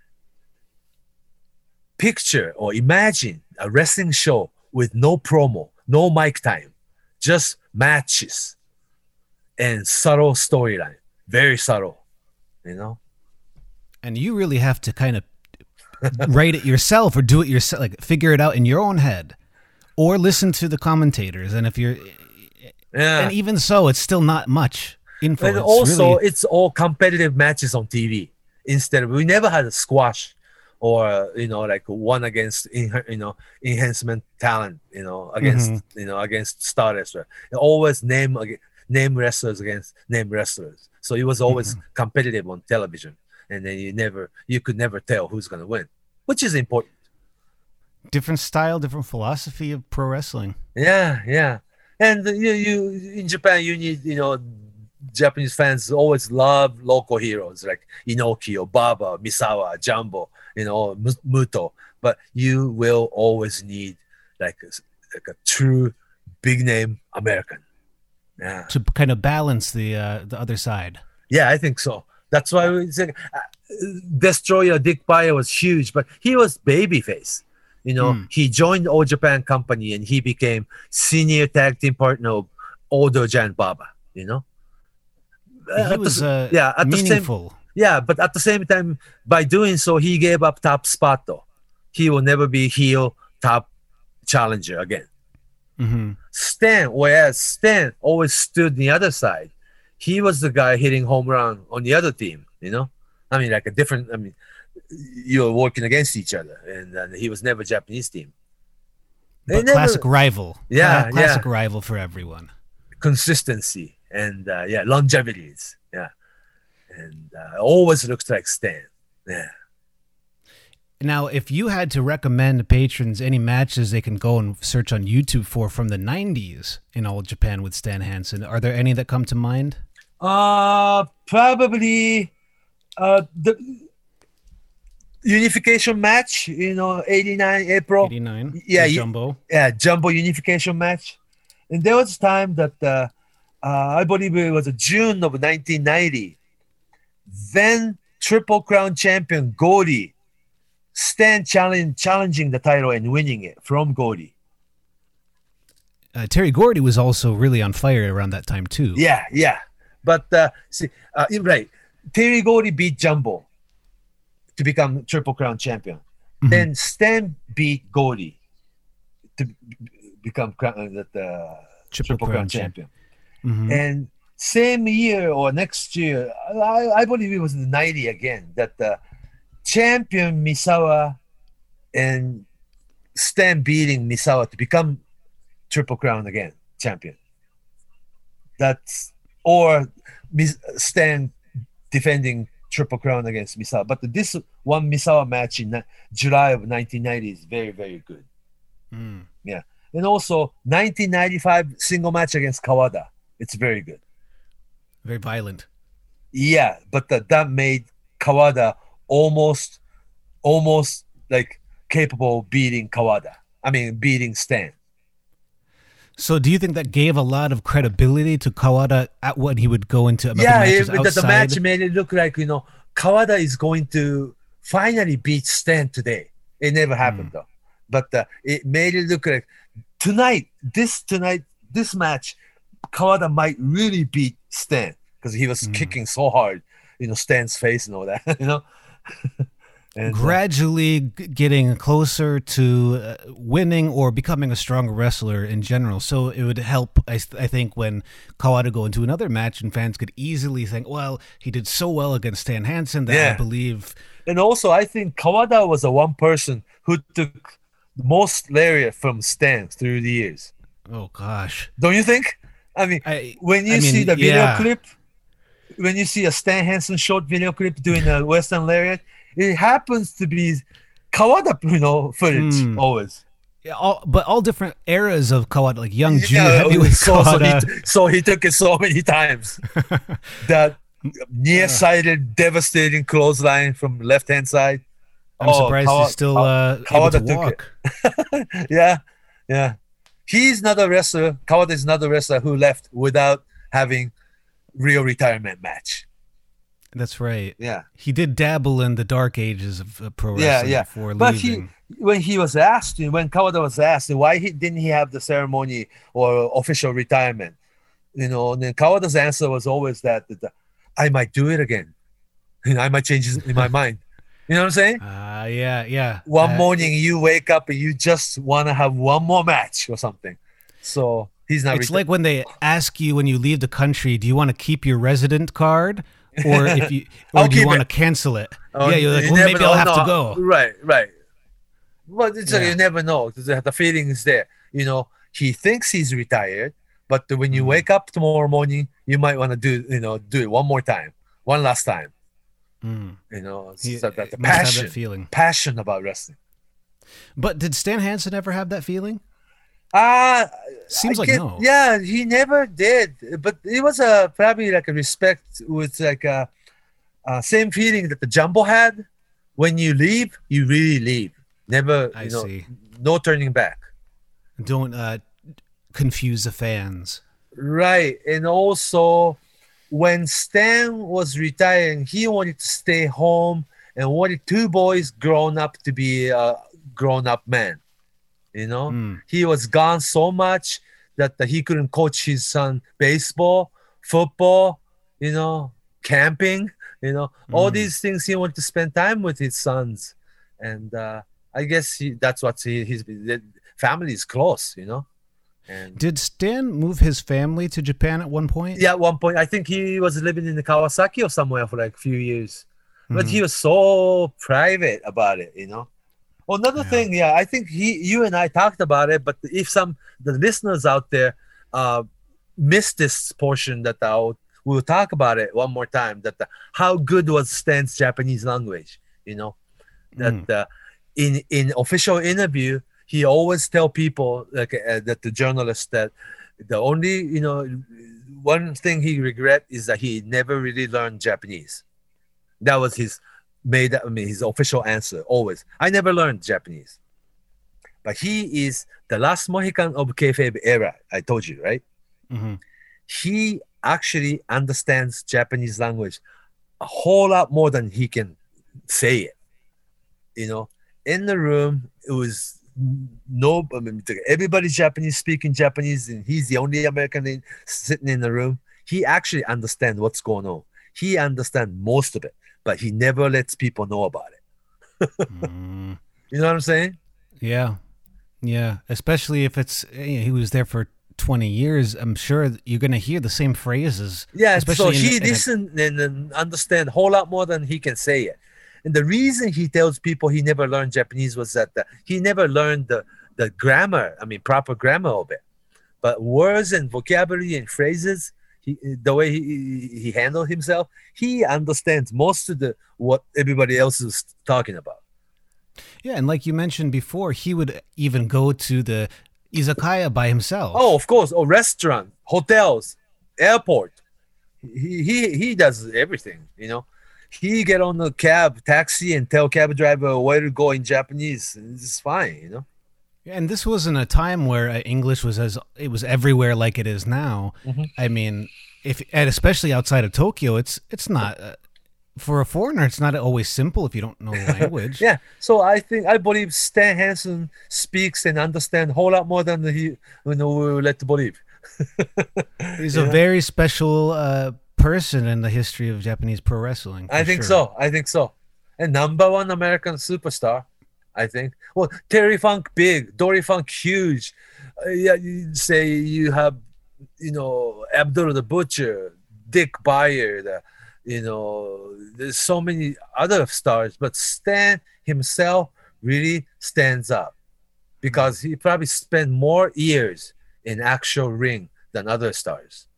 picture or imagine a wrestling show with no promo, no mic time, just matches and subtle storyline, very subtle, you know. and you really have to kind of write it yourself or do it yourself, like figure it out in your own head, or listen to the commentators. And if you're, Yeah. and even so, it's still not much info. And It's also, really- it's all competitive matches on T V. Instead of we never had a squash or you know, like one against you know enhancement talent, you know, against mm-hmm. you know against star wrestler. And always name name wrestlers against name wrestlers. So it was always mm-hmm. competitive on television, and then you never you could never tell who's gonna win, which is important. Different style, different philosophy of pro wrestling. Yeah, yeah, and you you in Japan you need you know. Japanese fans always love local heroes like Inoki or Baba, Misawa, Jumbo, you know, Muto. But you will always need like a, like a true big name American. Yeah. To kind of balance the uh, the other side. Yeah, I think so. That's why we say uh, Destroyer Dick Bayer was huge, but he was babyface. You know, mm. he joined All Japan Company and he became senior tag team partner of Odo Jan Baba. You know. He was uh, yeah, at meaningful. The same, yeah, but at the same time, by doing so, he gave up top spot. Though he will never be heel top challenger again. Mm-hmm. Stan, whereas Stan always stood the other side, he was the guy hitting home run on the other team. You know, I mean, like a different. I mean, you're working against each other, and, and he was never Japanese team. But never, classic rival. Yeah, classic yeah. rival for everyone. Consistency. And uh, yeah, longevities, yeah, and uh, always looks like Stan, yeah. Now, if you had to recommend patrons any matches they can go and search on YouTube for from the nineties in All Japan with Stan Hansen, are there any that come to mind? Uh, probably uh, the unification match, you know, eighty-nine April. eighty-nine, yeah, Jumbo. Yeah, Jumbo unification match. And there was a time that uh, Uh, I believe it was June of nineteen ninety. Then Triple Crown champion Gordy Stan challenge, challenging the title and winning it from Gordy. Uh, Terry Gordy was also really on fire around that time too. Yeah, yeah. But uh, see, uh, right, Terry Gordy beat Jumbo to become Triple Crown champion. Mm-hmm. Then Stan beat Gordy to become crown, uh, the Triple, Triple Crown, Crown champion. champion. Mm-hmm. And same year or next year, I, I believe it was in the ninety again, that the champion Misawa and Stan beating Misawa to become Triple Crown again, champion. That's, or Stan defending Triple Crown against Misawa. But this one Misawa match in July of nineteen ninety is very, very good. Mm. Yeah. And also nineteen ninety-five single match against Kawada. It's very good. Very violent. Yeah, but the, that made Kawada almost, almost like capable of beating Kawada. I mean, beating Stan. So do you think that gave a lot of credibility to Kawada at what he would go into? Yeah, it, the, the match made it look like, you know, Kawada is going to finally beat Stan today. It never happened, mm. though. But uh, it made it look like tonight, this tonight, this match, Kawada might really beat Stan because he was mm. kicking so hard, you know, Stan's face and all that, you know. and, Gradually uh, getting closer to uh, winning or becoming a stronger wrestler in general. So it would help, I, th- I think, when Kawada go into another match and fans could easily think, well, he did so well against Stan Hansen that yeah. I believe. And also, I think Kawada was the one person who took most lariat from Stan through the years. Oh, gosh. Don't you think? I mean, I, when you I mean, see the video yeah. clip, when you see a Stan Hansen short video clip doing a Western lariat, it happens to be Kawada, you know, footage mm. always. Yeah, all, but all different eras of Kawada, like young junior yeah, heavyweight so, Kawada. So he, so he took it so many times. That nearsighted, devastating clothesline from left hand side. I'm oh, surprised Kawa, he's still uh, able to walk. yeah, yeah. He's not a wrestler. Kawada is not a wrestler who left without having real retirement match. That's right. Yeah. He did dabble in the dark ages of uh, pro wrestling yeah, yeah. before but leaving. He, when he was asked, when Kawada was asked, why he, didn't he have the ceremony or official retirement? You know, and then Kawada's answer was always that, that, that I might do it again. You know, I might change in my mind. You know what I'm saying? Uh, yeah, yeah. One uh, morning you wake up and you just want to have one more match or something. So He's not. It's reti- like when they ask you when you leave the country, do you want to keep your resident card, or if you, or I'll do you keep want to it. cancel it? Oh, yeah, you're like, you well, never maybe I'll know. have to No, go. Right, right. But it's like Yeah. you never know. The, the feeling is there. You know, he thinks he's retired, but when you Mm. wake up tomorrow morning, you might want to do, you know, do it one more time, one last time. Mm. You know, it's He, that, that the must have passion, that feeling. passion about wrestling. But did Stan Hansen ever have that feeling? Uh Seems I like get- no. Yeah, he never did. But it was a probably like a respect with like a, a same feeling that the Jumbo had. When you leave, you really leave. Never, I you know, see. no turning back. Don't uh, confuse the fans. Right. And also, when Stan was retiring, he wanted to stay home and wanted two boys grown up to be a grown up man. You know, Mm. he was gone so much that he couldn't coach his son baseball, football, you know, camping, you know, all Mm. these things. He wanted to spend time with his sons. And uh, I guess he, that's what he, his the family is close, you know. And Did Stan move his family to Japan at one point? yeah, at one point, I think he was living in the Kawasaki or somewhere for like a few years, but Mhm. he was so private about it, you know. Another Yeah. thing, yeah, I think he, you and I talked about it, but if some the listeners out there uh, missed this portion, that I'll we'll talk about it one more time. That the, how good was Stan's Japanese language, you know, that Mm. uh, in in official interview he always tell people like uh, that the journalist that the only you know one thing he regret is that he never really learned Japanese. That was his made I mean his official answer always. I never learned Japanese. But he is the last Mohican of kayfabe era. I told you, right? Mhm. He actually understands Japanese language a whole lot more than he can say it. You know, in the room, it was no, I mean, everybody's Japanese, speaking Japanese, and he's the only American in, sitting in the room. He actually understands what's going on. He understands most of it, but he never lets people know about it. Mm. You know what I'm saying? Yeah, yeah. Especially if it's you know, he was there for twenty years. I'm sure you're going to hear the same phrases. Yeah, especially so in a- he in a- listen and, and understand a whole lot more than he can say it. And the reason he tells people he never learned Japanese was that the, he never learned the, the grammar, I mean, proper grammar of it. But words and vocabulary and phrases, he, the way he, he handled himself, he understands most of the what everybody else is talking about. Yeah, and like you mentioned before, he would even go to the izakaya by himself. Oh, of course. Oh, restaurant, hotels, airport. He, he, he does everything, you know. He get on the cab, taxi, and tell cab driver where to go in Japanese. It's fine, you know. And this wasn't a time where uh, English was as it was everywhere like it is now. Mhm. I mean, if and especially outside of Tokyo, it's it's not uh, for a foreigner. It's not always simple if you don't know the language. Yeah. So I think I believe Stan Hansen speaks and understands a whole lot more than he you know we would let to believe. He's a very special uh, person in the history of Japanese pro wrestling. I for think sure. so. I think so. And number one American superstar, I think. Well, Terry Funk big, Dory Funk huge. Uh, yeah, you say you have, you know, Abdul the Butcher, Dick Beyer, the, you know, there's so many other stars, but Stan himself really stands up because he probably spent more years in actual ring than other stars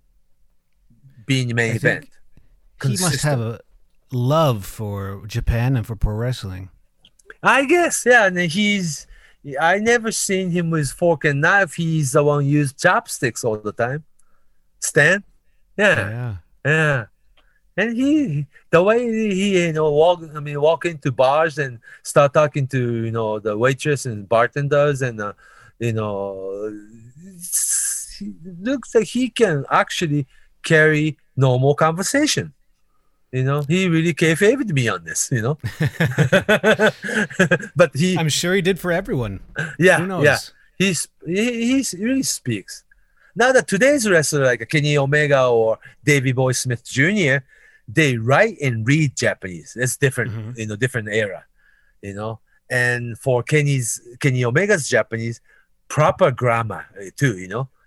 being main I think event. He must Consistent. have a love for Japan and for pro wrestling. I guess, yeah. And he's, I never seen him with fork and knife. He's the one who use chopsticks all the time. Stan, yeah, Yeah. yeah. And he, the way he, you know, walk, I mean, walk into bars and start talking to, you know, the waitress and bartenders, and, uh, you know, it's- he looks like he can actually carry normal conversation. You know, he really kayfabed me on this, you know. But he, I'm sure he did for everyone. yeah, Who knows? yeah, he's he he's, he really speaks. Now that today's wrestler like Kenny Omega or Davey Boy Smith Junior, they write and read Japanese. It's different, Mhm. you know, different era, you know. And for Kenny's Kenny Omega's Japanese, proper grammar uh, too, you know.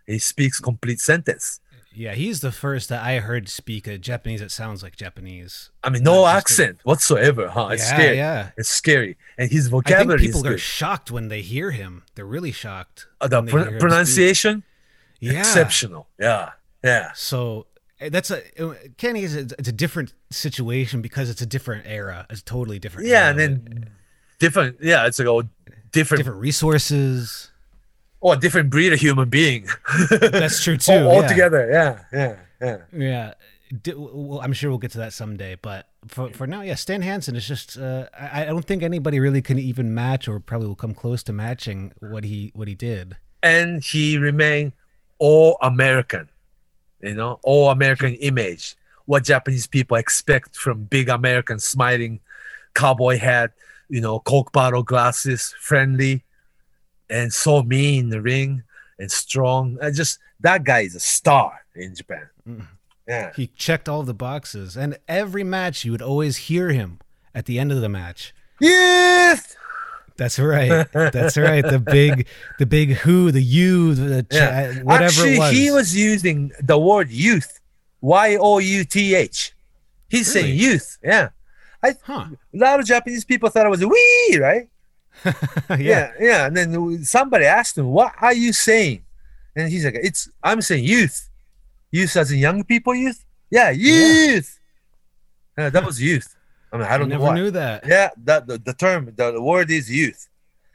He speaks complete sentence. Yeah, he's the first that I heard speak a Japanese that sounds like Japanese. I mean, no Not just accent whatsoever, huh? It's Yeah, scary. yeah. It's scary. And his I think vocabulary people is are good. shocked when they hear him. They're really shocked. Uh, the when they pr- hear him speak. pronunciation, Yeah. exceptional. Yeah, yeah. So eh, that's a Kenny is a, it's a different situation because it's a different era. It's a totally different. Yeah, era. and then different. Yeah, it's like a different, different resources. or different breed of human being. That's true too. all, yeah. altogether. Yeah, yeah, yeah. Yeah, D- well, I'm sure we'll get to that someday. But for for now, yeah, Stan Hansen is just. Uh, I, I don't think anybody really can even match, or probably will come close to matching what he what he did. And he remained all American, you know, all American image. What Japanese people expect from big American smiling cowboy hat, you know, Coke bottle glasses, friendly, and so mean in the ring and strong. I just that guy is a star in Japan. Mm. Yeah. He checked all the boxes, and every match you would always hear him at the end of the match. Yes. That's right. That's right. The big, the big who, the you, the Yeah. cha- whatever Actually, it was. he was using the word youth, Y O U T H. He's saying Really? youth. Yeah. I, Huh. A lot of Japanese people thought it was a wee, right? yeah. Yeah, yeah. And then somebody asked him, "What are you saying?" And he's like, "It's I'm saying youth, youth as in young people, youth. Yeah, youth. Yeah, that was youth. I mean, I I don't know never why. knew that. Yeah, that the, the term, the, the word is youth.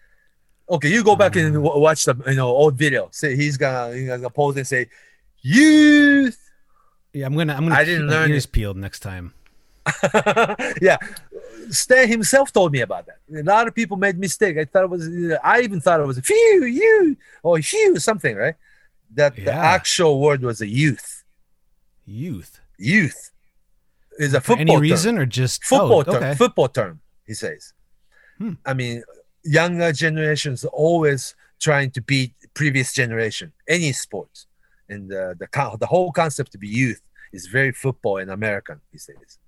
Okay, you go back and Mm. w- watch the you know old video. Say he's gonna he's gonna pose and say youth. Yeah, I'm gonna. I'm gonna I keep didn't my learn ears it. peeled next time. Yeah, Stan himself told me about that. A lot of people made mistake. I thought it was. I even thought it was phew you or phew something, right? That the Yeah. actual word was a youth. Youth. Youth is a For football any term. reason or just Football oh, term. okay. Football term. He says. Hmm. I mean, younger generations are always trying to beat previous generation. Any sport, and the the co- the whole concept to be youth is very football and American. He says.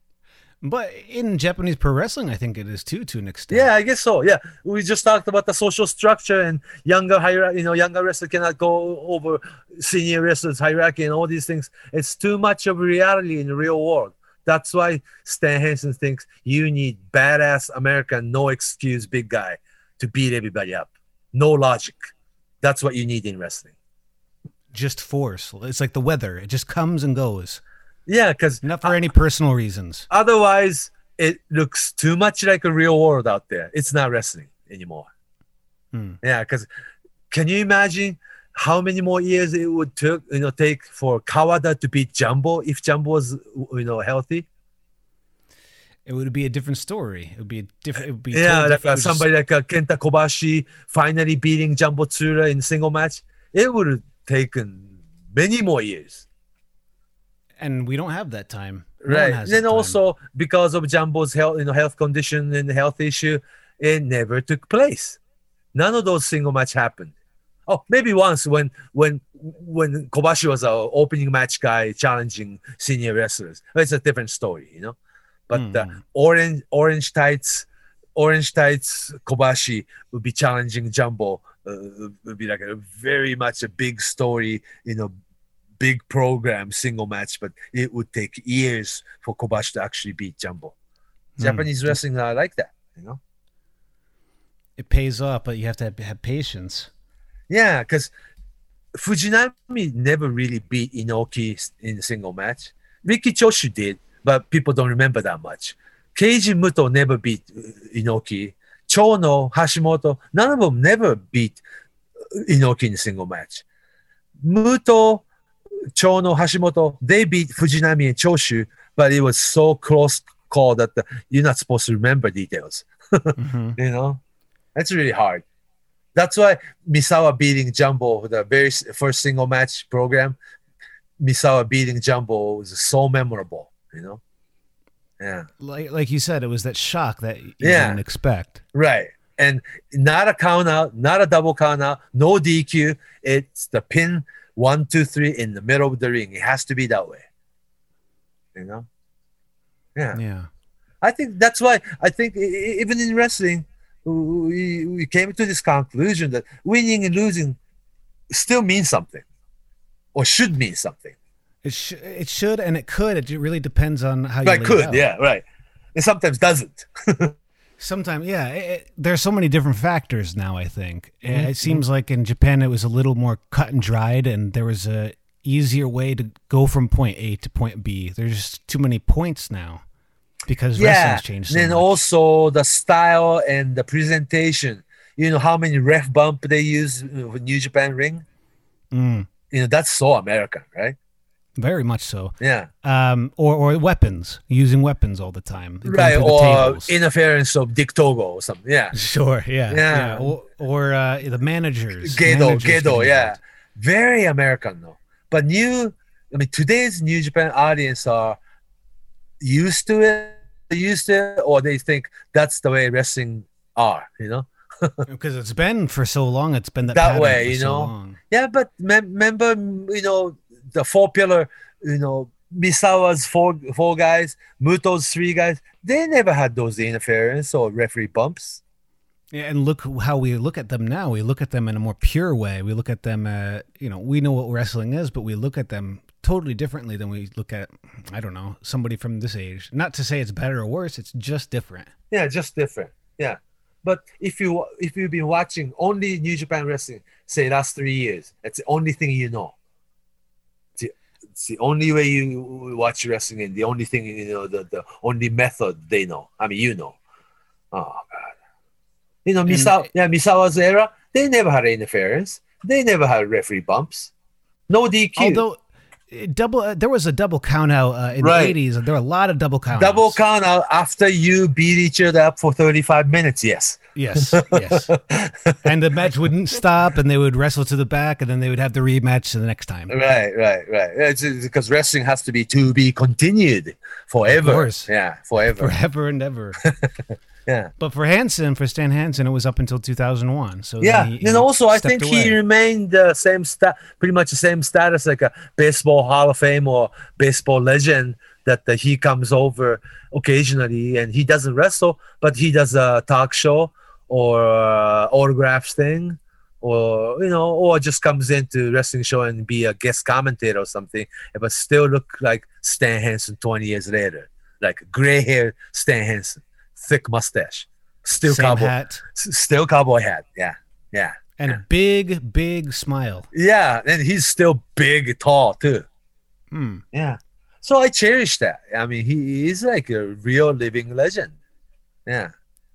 But in Japanese pro wrestling, I think it is too, to an extent. Yeah, I guess so. Yeah, we just talked about the social structure and younger hierarchy. You know, younger wrestlers cannot go over senior wrestlers hierarchy and all these things. It's too much of a reality in the real world. That's why Stan Hansen thinks you need badass American, no excuse big guy to beat everybody up. No logic. That's what you need in wrestling. Just force. It's like the weather; it just comes and goes. Yeah, because Not for any personal reasons. otherwise it looks too much like a real world out there. It's not wrestling anymore. Hmm. Yeah, because can you imagine how many more years it would took, you know, take for Kawada to beat Jumbo if Jumbo was, you know, healthy? It would be a different story. It would be a different. It would be Yeah, totally like different. It uh, would just- somebody like uh, Kenta Kobashi finally beating Jumbo Tsura in single match. It would have taken many more years. and we don't have that time. No one Right. has Then that time. also because of Jumbo's health, you know, health condition and health issue, it never took place. None of those single match happened. Oh, maybe once when when when Kobashi was a opening match guy challenging senior wrestlers. It's a different story, you know. But uh, Mm. orange orange tights, orange tights Kobashi would be challenging Jumbo. Uh, would be like a very much a big story, you know, big program single match, but it would take years for Kobashi to actually beat Jumbo. Hmm. Japanese wrestling are like that, you know. It pays off, but you have to have, have patience. Yeah, because Fujinami never really beat Inoki in a single match. Riki Choshu did, but people don't remember that much. Keiji Muto never beat uh, Inoki. Chono, Hashimoto, none of them never beat uh, Inoki in a single match. Muto, Chono, Hashimoto, they beat Fujinami and Choshu, but it was so close call that the, you're not supposed to remember details. Mhm. You know, that's really hard. That's why Misawa beating Jumbo, the very s- first single match program, Misawa beating Jumbo was so memorable, you know? Yeah. Like like you said, it was that shock that you Yeah. didn't expect. Right. And not a count out, not a double count out, no D Q. It's the pin one, two, three in the middle of the ring. It has to be that way. You know? Yeah. Yeah. I think that's why I think e- e- even in wrestling, we, we came to this conclusion that winning and losing still means something. or should mean something. It sh- it should and it could. It really depends on how you Right, lay it could, out. yeah, right. And sometimes doesn't. Sometimes, yeah. It, it- there's so many different factors now. I think Mm-hmm. it seems like in Japan it was a little more cut and dried, and there was a easier way to go from point A to point B. There's just too many points now because Yeah. wrestling's changed so Then much. also the style and the presentation. You know how many ref bump they use with New Japan ring? Mm, You know, that's so American, right? very much so. Yeah. Um, or or weapons, using weapons all the time, going Right. through the Or tables. interference of Dick Togo or something. Yeah. Sure, yeah, Yeah. Or, or uh, the managers, Gedo, managers Gedo, getting yeah. involved. Very American, though. But new, I mean, today's New Japan audience are used to it, used to it, or they think that's the way wrestling are, you know? Because it's been for so long. It's been that, That pattern way, for you so know? long. Yeah, but mem- remember, you know, the four pillar, you know, Misawa's four four guys, Muto's three guys, they never had those interference or referee bumps. Yeah, and look how we look at them now. We look at them in a more pure way. We look at them, uh, you know, we know what wrestling is, but we look at them totally differently than we look at, I don't know, somebody from this age. Not to say it's better or worse, it's just different. Yeah, just different. Yeah. But if you if you've been watching only New Japan wrestling, say last three years, it's the only thing you know. It's the, it's the only way you watch wrestling, and the only thing you know, the, the only method they know. I mean, you know. Oh God. You know, Misawa, yeah, Misawa's era, they never had interference. They never had referee bumps. No D Q. Although it double, uh, there was a double count out uh, in Right. the eighties, and there were a lot of double count. Double count out after you beat each other up for thirty-five minutes, yes. Yes, yes. And the match wouldn't stop, and they would wrestle to the back, and then they would have the rematch the next time. Right, right, right. It's, it's because wrestling has to be to be continued forever. Of course. Yeah, forever. Forever and ever. Yeah. But for Hansen, for Stan Hansen, it was up until two thousand one. So Yeah, then he, and he also I stepped think he away. remained the same stat, pretty much the same status like a baseball Hall of Fame or baseball legend. That uh, he comes over occasionally and he doesn't wrestle, but he does a talk show or uh, autographs thing, or you know, or just comes into wrestling show and be a guest commentator or something, but still look like Stan Hansen twenty years later, like gray hair Stan Hansen, thick mustache, still Same cowboy, hat s- still cowboy hat. Yeah, yeah. and a big, big smile. Yeah, and he's still big, tall too. Hmm. Yeah. So I cherish that. I mean, he is like a real living legend. Yeah.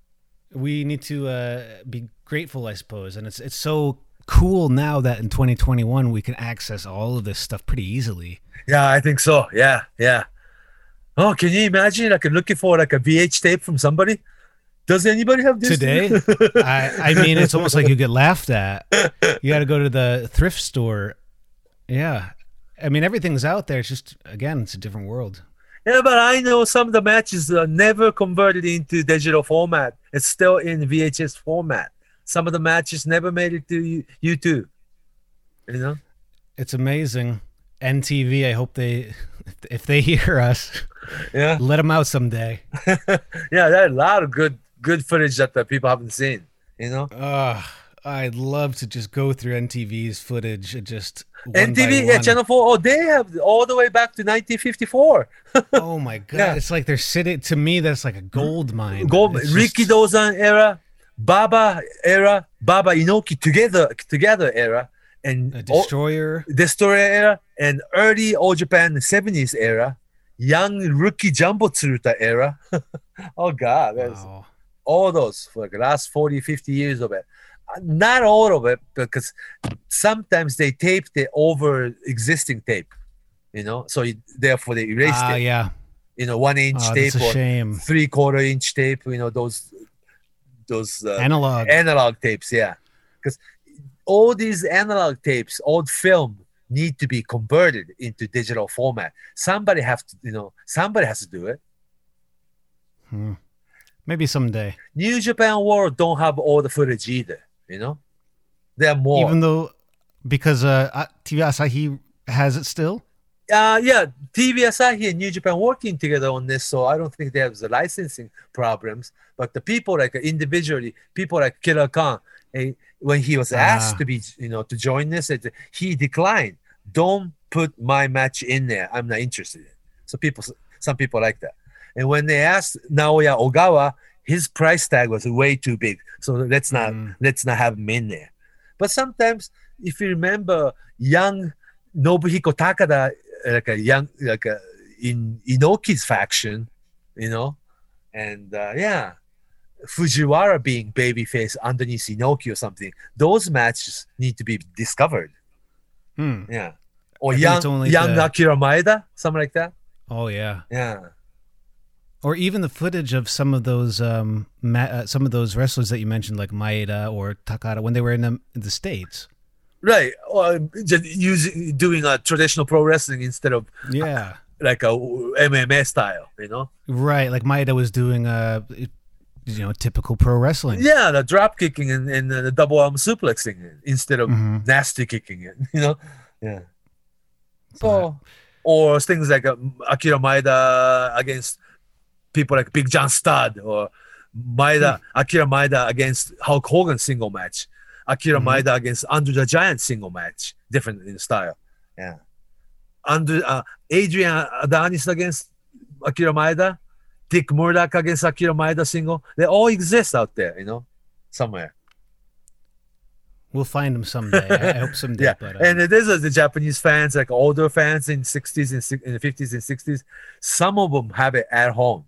We need to uh, be grateful, I suppose, and it's it's so cool now that in twenty twenty-one we can access all of this stuff pretty easily. Yeah, I think so. Yeah, yeah. Oh, can you imagine like looking for like a V H tape from somebody? Does anybody have this Today, I, I mean, it's almost like you get laughed at. You got to go to the thrift store. Yeah. I mean, everything's out there. It's just, again, it's a different world. Yeah, but I know some of the matches are never converted into digital format. It's still in V H S format. Some of the matches never made it to you- YouTube. You know? It's amazing. N T V, I hope they, if they hear us, Yeah. let them out someday. Yeah, there are a lot of good good footage that the people haven't seen. You know? Uh, I'd love to just go through N T V's footage and just one N T V, by yeah, one. Channel four. Oh, they have all the way back to nineteen fifty-four. Oh my god! Yeah. It's like they're sitting. To me, that's like a gold mine. Gold, It's Ricky just- Dozan era, Baba era, Baba Inoki together together era, and a all- destroyer. Destroyer era, and early All Japan seventies era, young rookie Jumbo Tsuruta era. Oh God, there's Wow. all those for like the last forty, fifty years of it. Uh, Not all of it, because sometimes they taped it over existing tape, you know, so you, therefore they erased Ah, it. yeah. You know, one inch Oh, tape that's a or shame. three quarter inch tape, you know, those those uh, Analog. analog tapes, yeah, because all these analog tapes, old film, need to be converted into digital format. Somebody have to, you know, somebody has to do it. Hmm. Maybe someday. New Japan World don't have all the footage either, you know. There are more. Even though, because uh, uh, T V Asahi has it still. uh, yeah, T V Asahi and New Japan working together on this, so I don't think there's the licensing problems. But the people like individually, people like Killer Khan, eh, when he was asked Ah. to be, you know, to join this, it, he declined. don't put my match in there. I'm not interested in. So people, some people like that. And when they asked Naoya Ogawa, his price tag was way too big. So let's not Mm. let's not have him in there. But sometimes, if you remember, young Nobuhiko Takada, like a young, like a in Inoki's faction, you know, and uh, yeah, Fujiwara being babyface underneath Inoki or something. Those matches need to be discovered. Hmm. Yeah, or I think young it's only young the- Akira Maeda, something like that. Oh yeah. Yeah. Or even the footage of some of those um ma- uh, some of those wrestlers that you mentioned, like Maeda or Takada, when they were in the, in the States. Right, or just using doing a traditional pro wrestling instead of Yeah. like a M M A style, you know? Right, like Maeda was doing uh you know, typical pro wrestling. Yeah, the drop kicking and, and the double arm suplexing instead of Mhm. nasty kicking it, you know? Yeah. So, or things like uh, Akira Maeda against people like Big John Studd, or Maeda, Akira Maeda against Hulk Hogan single match. Akira Mhm. Maeda against Andre the Giant single match, different in style. Yeah. Andre, uh, Adrian Adonis against Akira Maeda, Dick Murdoch against Akira Maeda single. They all exist out there, you know, somewhere. We'll find them someday. I, I hope someday. Yeah, But, uh, and it is uh, the Japanese fans, like older fans in sixties and si- in the fifties and sixties. Some of them have it at home,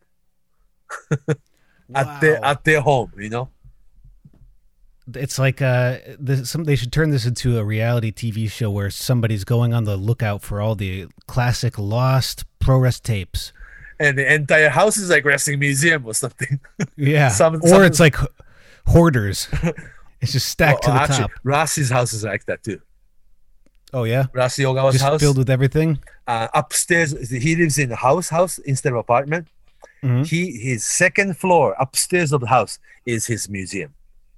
at their wow. at their home, you know. It's like uh, this, some they should turn this into a reality T V show where somebody's going on the lookout for all the classic lost pro wrest tapes. And the entire house is like wrestling museum or something. Yeah, Some- or some- it's like hoarders. It's just stacked Oh, to the actually, top. Rossi's house is like that too. Oh yeah, Rossi Ogawa's just house, filled with everything. uh, upstairs. He lives in a house, house instead of apartment. Mhm. He his second floor upstairs of the house is his museum.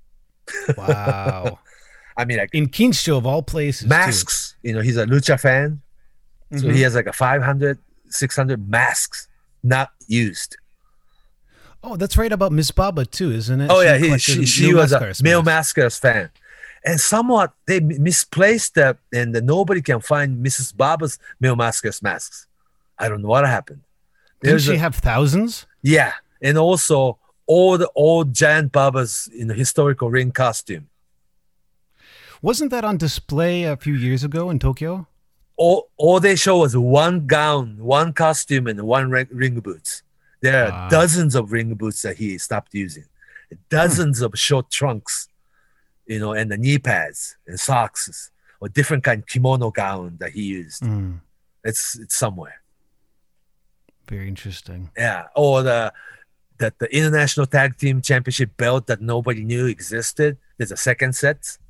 Wow. I mean, like In Kinsho of all places, too. masks. You know, he's a lucha fan, so Mhm. he has like a five hundred, six hundred masks not used. Oh, that's right about Miss Baba too, isn't it? Oh yeah, he, collected she she Mil was a Mascaras Mil masks. Mascaras fan, and somewhat they m- misplaced that, and nobody can find Missus Baba's Mil Mascaras masks. I don't know what happened. Didn't There's she a- have thousands? Yeah, and also all the old Giant Baba's in the historical ring costume. Wasn't that on display a few years ago in Tokyo? All all they show was one gown, one costume, and one ring, ring boots. There are Wow. dozens of ring boots that he stopped using, dozens of short trunks, you know, and the knee pads and socks, or different kind of kimono gown that he used. Mm, It's it's somewhere, very interesting. yeah. Or the that the International Tag Team Championship belt that nobody knew existed. There's a second set.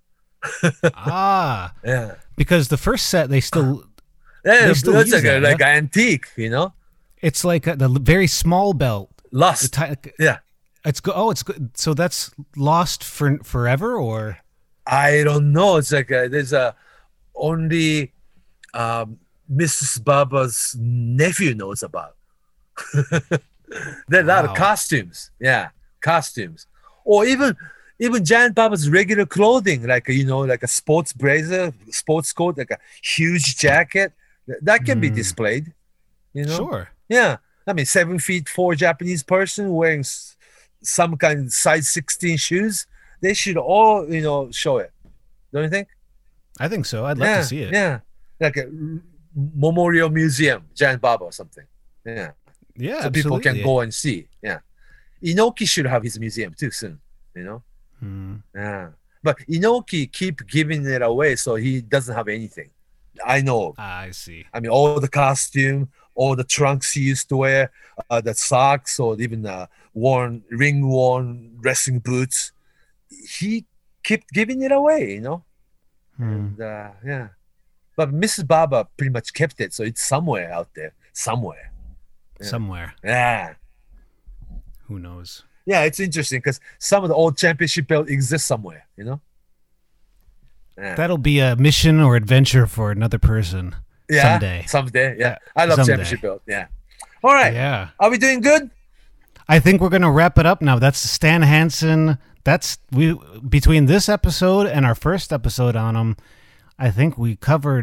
Ah, Yeah, because the first set they still yeah. They still That's use like a, that, like yeah? antique, you know, it's like a, the very small belt. The lost. ti- Yeah. It's go- oh, it's good. So that's lost for forever, or I don't know. It's like a, there's a only um, Missus Baba's nephew knows about. There are a lot of Wow. costumes. Yeah, costumes. Or even even Giant Baba's regular clothing, like a, you know, like a sports blazer, sports coat, like a huge jacket. Th- That can be Mm. displayed. You know? sure. Yeah. I mean, seven feet four Japanese person wearing s- some kind of size sixteen shoes. They should all, you know, show it. Don't you think? I think so. I'd love yeah, to see it. Yeah. Like a memorial museum, Giant Baba or something. Yeah. Yeah, So people can absolutely. go and see. Yeah. Inoki should have his museum too soon, you know? Hmm. Yeah. But Inoki keep giving it away, so he doesn't have anything. I know. Ah, I see. I mean, all the costume, all the trunks he used to wear, uh, the socks, or even uh, worn, ring worn wrestling boots. He kept giving it away, you know? Hmm. And, uh, yeah. But Missus Baba pretty much kept it, so it's somewhere out there. Somewhere. Yeah. Somewhere. Yeah. Who knows? Yeah, it's interesting because some of the old championship belt exists somewhere, you know? Yeah. That'll be a mission or adventure for another person. yeah. someday. Someday, yeah. Yeah, I love someday. championship belt, yeah. All right. Yeah. Are we doing good? I think we're going to wrap it up now. That's Stan Hansen. That's we between this episode and our first episode on him. I think we covered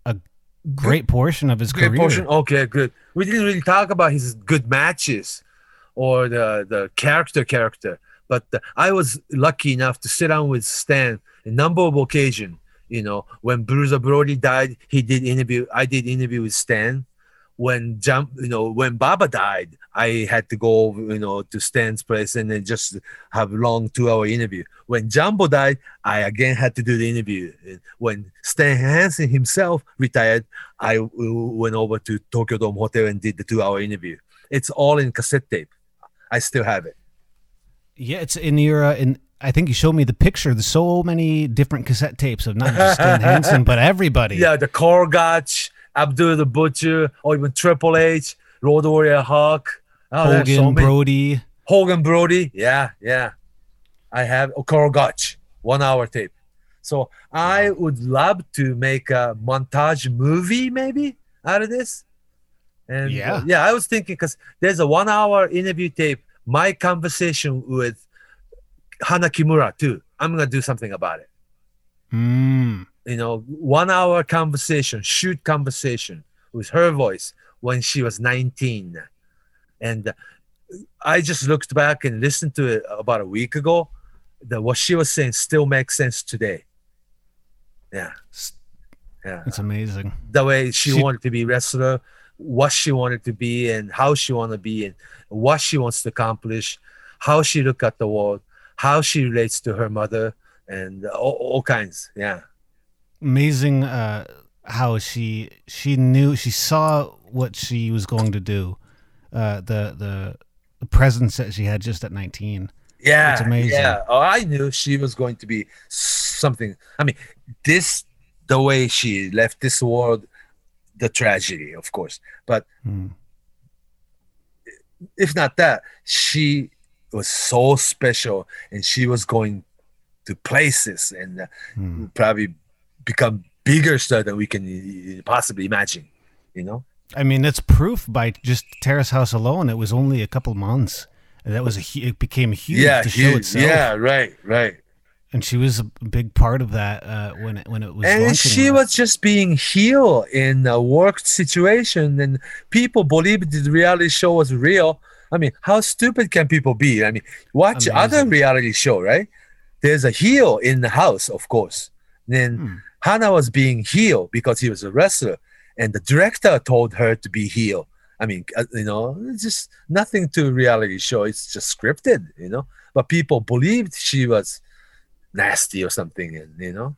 a great portion of his Great career. portion. Okay, good. We didn't really talk about his good matches or the the character character, but uh, I was lucky enough to sit down with Stan a number of occasions. You know, when Bruiser Brody died, he did interview. I did interview with Stan. When Jump, you know, when Baba died, I had to go, you know, to Stan's place and then just have a long two-hour interview. When Jumbo died, I again had to do the interview. When Stan Hansen himself retired, I uh, went over to Tokyo Dome Hotel and did the two-hour interview. It's all in cassette tape. I still have it. Yeah, it's in your uh, in. I think you showed me the picture. There's so many different cassette tapes of not just Stan Hansen, but everybody. Yeah, the Korgach, Abdul the Butcher, or even Triple H, Road Warrior Hawk, oh, there's Hogan, so many. Brody. Hogan Brody. Yeah, yeah. I have oh, Korgach, one hour tape. So I would love to make a montage movie maybe out of this. And Yeah. uh, yeah, I was thinking because there's a one hour interview tape, my conversation with Hana Kimura too. I'm gonna do something about it. Mm. You know, one hour conversation, shoot conversation with her voice when she was nineteen. And uh, I just looked back and listened to it about a week ago. That what she was saying still makes sense today. Yeah. Yeah. It's amazing. The way she, She- wanted to be wrestler, what she wanted to be and how she wanted to be and what she wants to accomplish, how she look at the world, how she relates to her mother and all, all kinds. Yeah. Amazing uh, how she she knew she saw what she was going to do. Uh, the the the presence that she had just at nineteen. Yeah, It's amazing. Yeah, oh, I knew she was going to be something. I mean, this the way she left this world, the tragedy, of course. But Mm. if not that, she was so special, and she was going to places and uh, Mm. probably become bigger star than we can uh, possibly imagine. You know. I mean, that's proof by just Terrace House alone. It was only a couple months. And that was a hu- it became huge. Yeah, the show huge. itself. Yeah, right, right. And she was a big part of that uh, when it when it was. And launching. she was just being heel in a worked situation, and people believed the reality show was real. I mean, how stupid can people be? I mean, watch Amazing. other reality show, right? There's a heel in the house, of course. Then Hmm. Hana was being heel because he was a wrestler, and the director told her to be heel. I mean, uh, you know, it's just nothing to a reality show. It's just scripted, you know. But people believed she was nasty or something, and you know,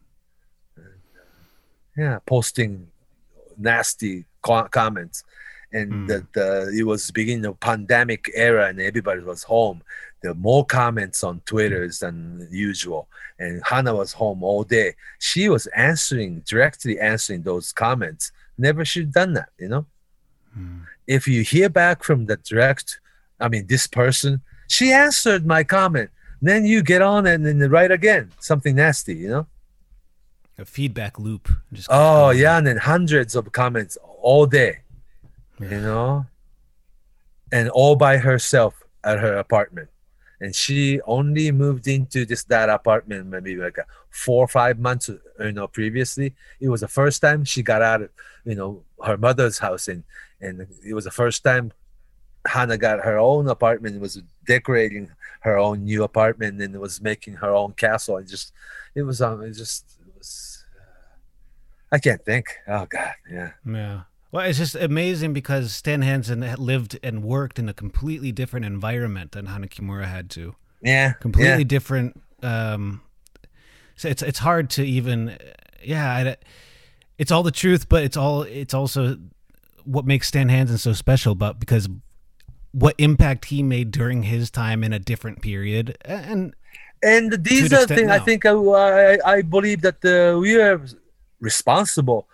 yeah, posting nasty co- comments, and Mm. that the, it was beginning of pandemic era, and everybody was home. There were more comments on Twitters than usual, and Hana was home all day. She was answering directly, answering those comments. Never should have done that, you know. Mm. If you hear back from the direct, I mean, this person, she answered my comment. Then you get on and then write again something nasty, you know. a feedback loop. Just keeps Oh going. yeah, and then hundreds of comments all day, Yeah. you know, and all by herself at her apartment. And she only moved into this that apartment maybe like a four or five months, you know, previously. It was the first time she got out of, you know, her mother's house, and and it was the first time Hana got her own apartment and was decorating her own new apartment and was making her own castle. And just, it was, um, it just, it was, uh, I can't think. Oh God, yeah. Yeah. Well, it's just amazing because Stan Hansen had lived and worked in a completely different environment than Hana Kimura had to. Yeah, Completely yeah. different. Um, so it's it's hard to even, yeah. I, it's all the truth, but it's all it's also what makes Stan Hansen so special. But because what impact he made during his time in a different period, and And these To an are extent things I now. think uh, I, I believe that uh, we are responsible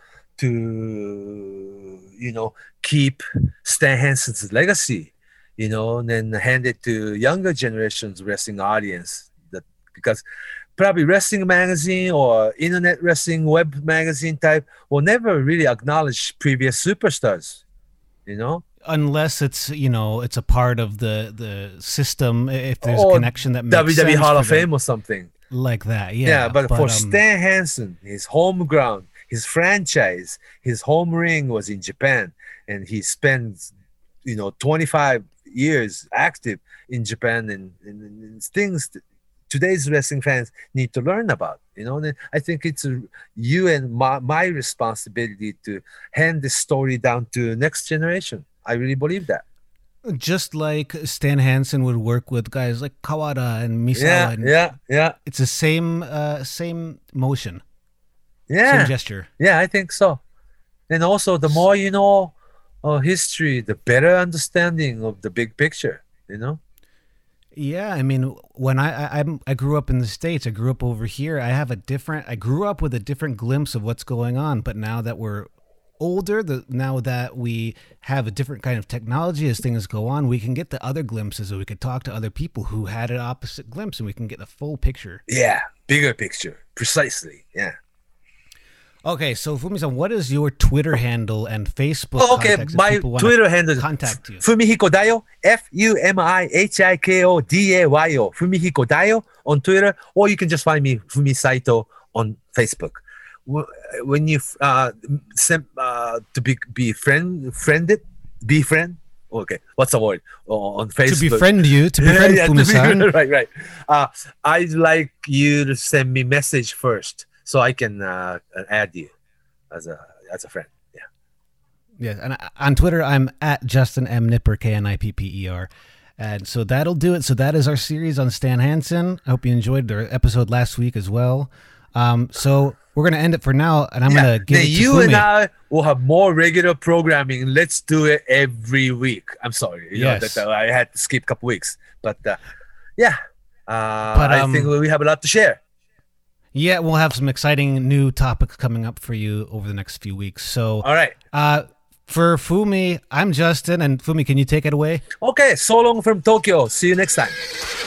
to, you know, keep Stan Hansen's legacy, you know, and then hand it to younger generations wrestling audience. That because probably wrestling magazine or internet wrestling web magazine type will never really acknowledge previous superstars, you know. unless it's you know it's a part of the the system, if there's a Or connection that makes W W E sense Hall for of them, Fame or something. like that. Yeah, Yeah, but, for um, Stan Hansen, his home ground, his franchise, his home ring was in Japan, and he spent, you know, twenty-five years active in Japan, and, and, and things that today's wrestling fans need to learn about. You know, and I think it's a, you and my, my responsibility to hand this story down to next generation. I really believe that. Just like Stan Hansen would work with guys like Kawada and Misawa. Yeah, and yeah, yeah, It's the same uh, same motion, yeah. same gesture. Yeah, I think so. And also, the more you know uh, history, the better understanding of the big picture. You know. Yeah, I mean, when I, I I'm I grew up in the States, I grew up over here. I have a different. I grew up with a different glimpse of what's going on. But now that we're older, the now that we have a different kind of technology as things go on, we can get the other glimpses, or we could talk to other people who had an opposite glimpse, and we can get the full picture. Yeah, bigger picture, precisely. Yeah. Okay, so Fumi-san, what is your Twitter handle and Facebook? Oh, okay, contacts if my people wanna Twitter handle is contact you. Fumihiko Dayo, F U M I H I K O D A Y O, Fumihiko Dayo on Twitter, or you can just find me Fumi Saito on Facebook. When you uh, send, uh to be be friend friended, be friend. Okay, what's the word on Facebook? To befriend you, to befriend yeah, yeah, Fumi-san. to be, right, right. Uh, I'd like you to send me message first, so I can uh, add you as a as a friend. Yeah. Yes, and I- on Twitter, I'm at Justin M. Nipper, K N I P P E R. And so that'll do it. So that is our series on Stan Hansen. I hope you enjoyed our episode last week as well. Um, so we're going to end it for now, and I'm Yeah. going to give Then it to you Fumi. and I will have more regular programming. Let's do it every week. I'm sorry, you know, Yes. that uh, I had to skip a couple weeks, but uh, yeah, uh, But, I um, think we have a lot to share. Yeah, we'll have some exciting new topics coming up for you over the next few weeks. So All right. uh, for Fumi, I'm Justin, and Fumi, can you take it away? Okay. So long from Tokyo. See you next time.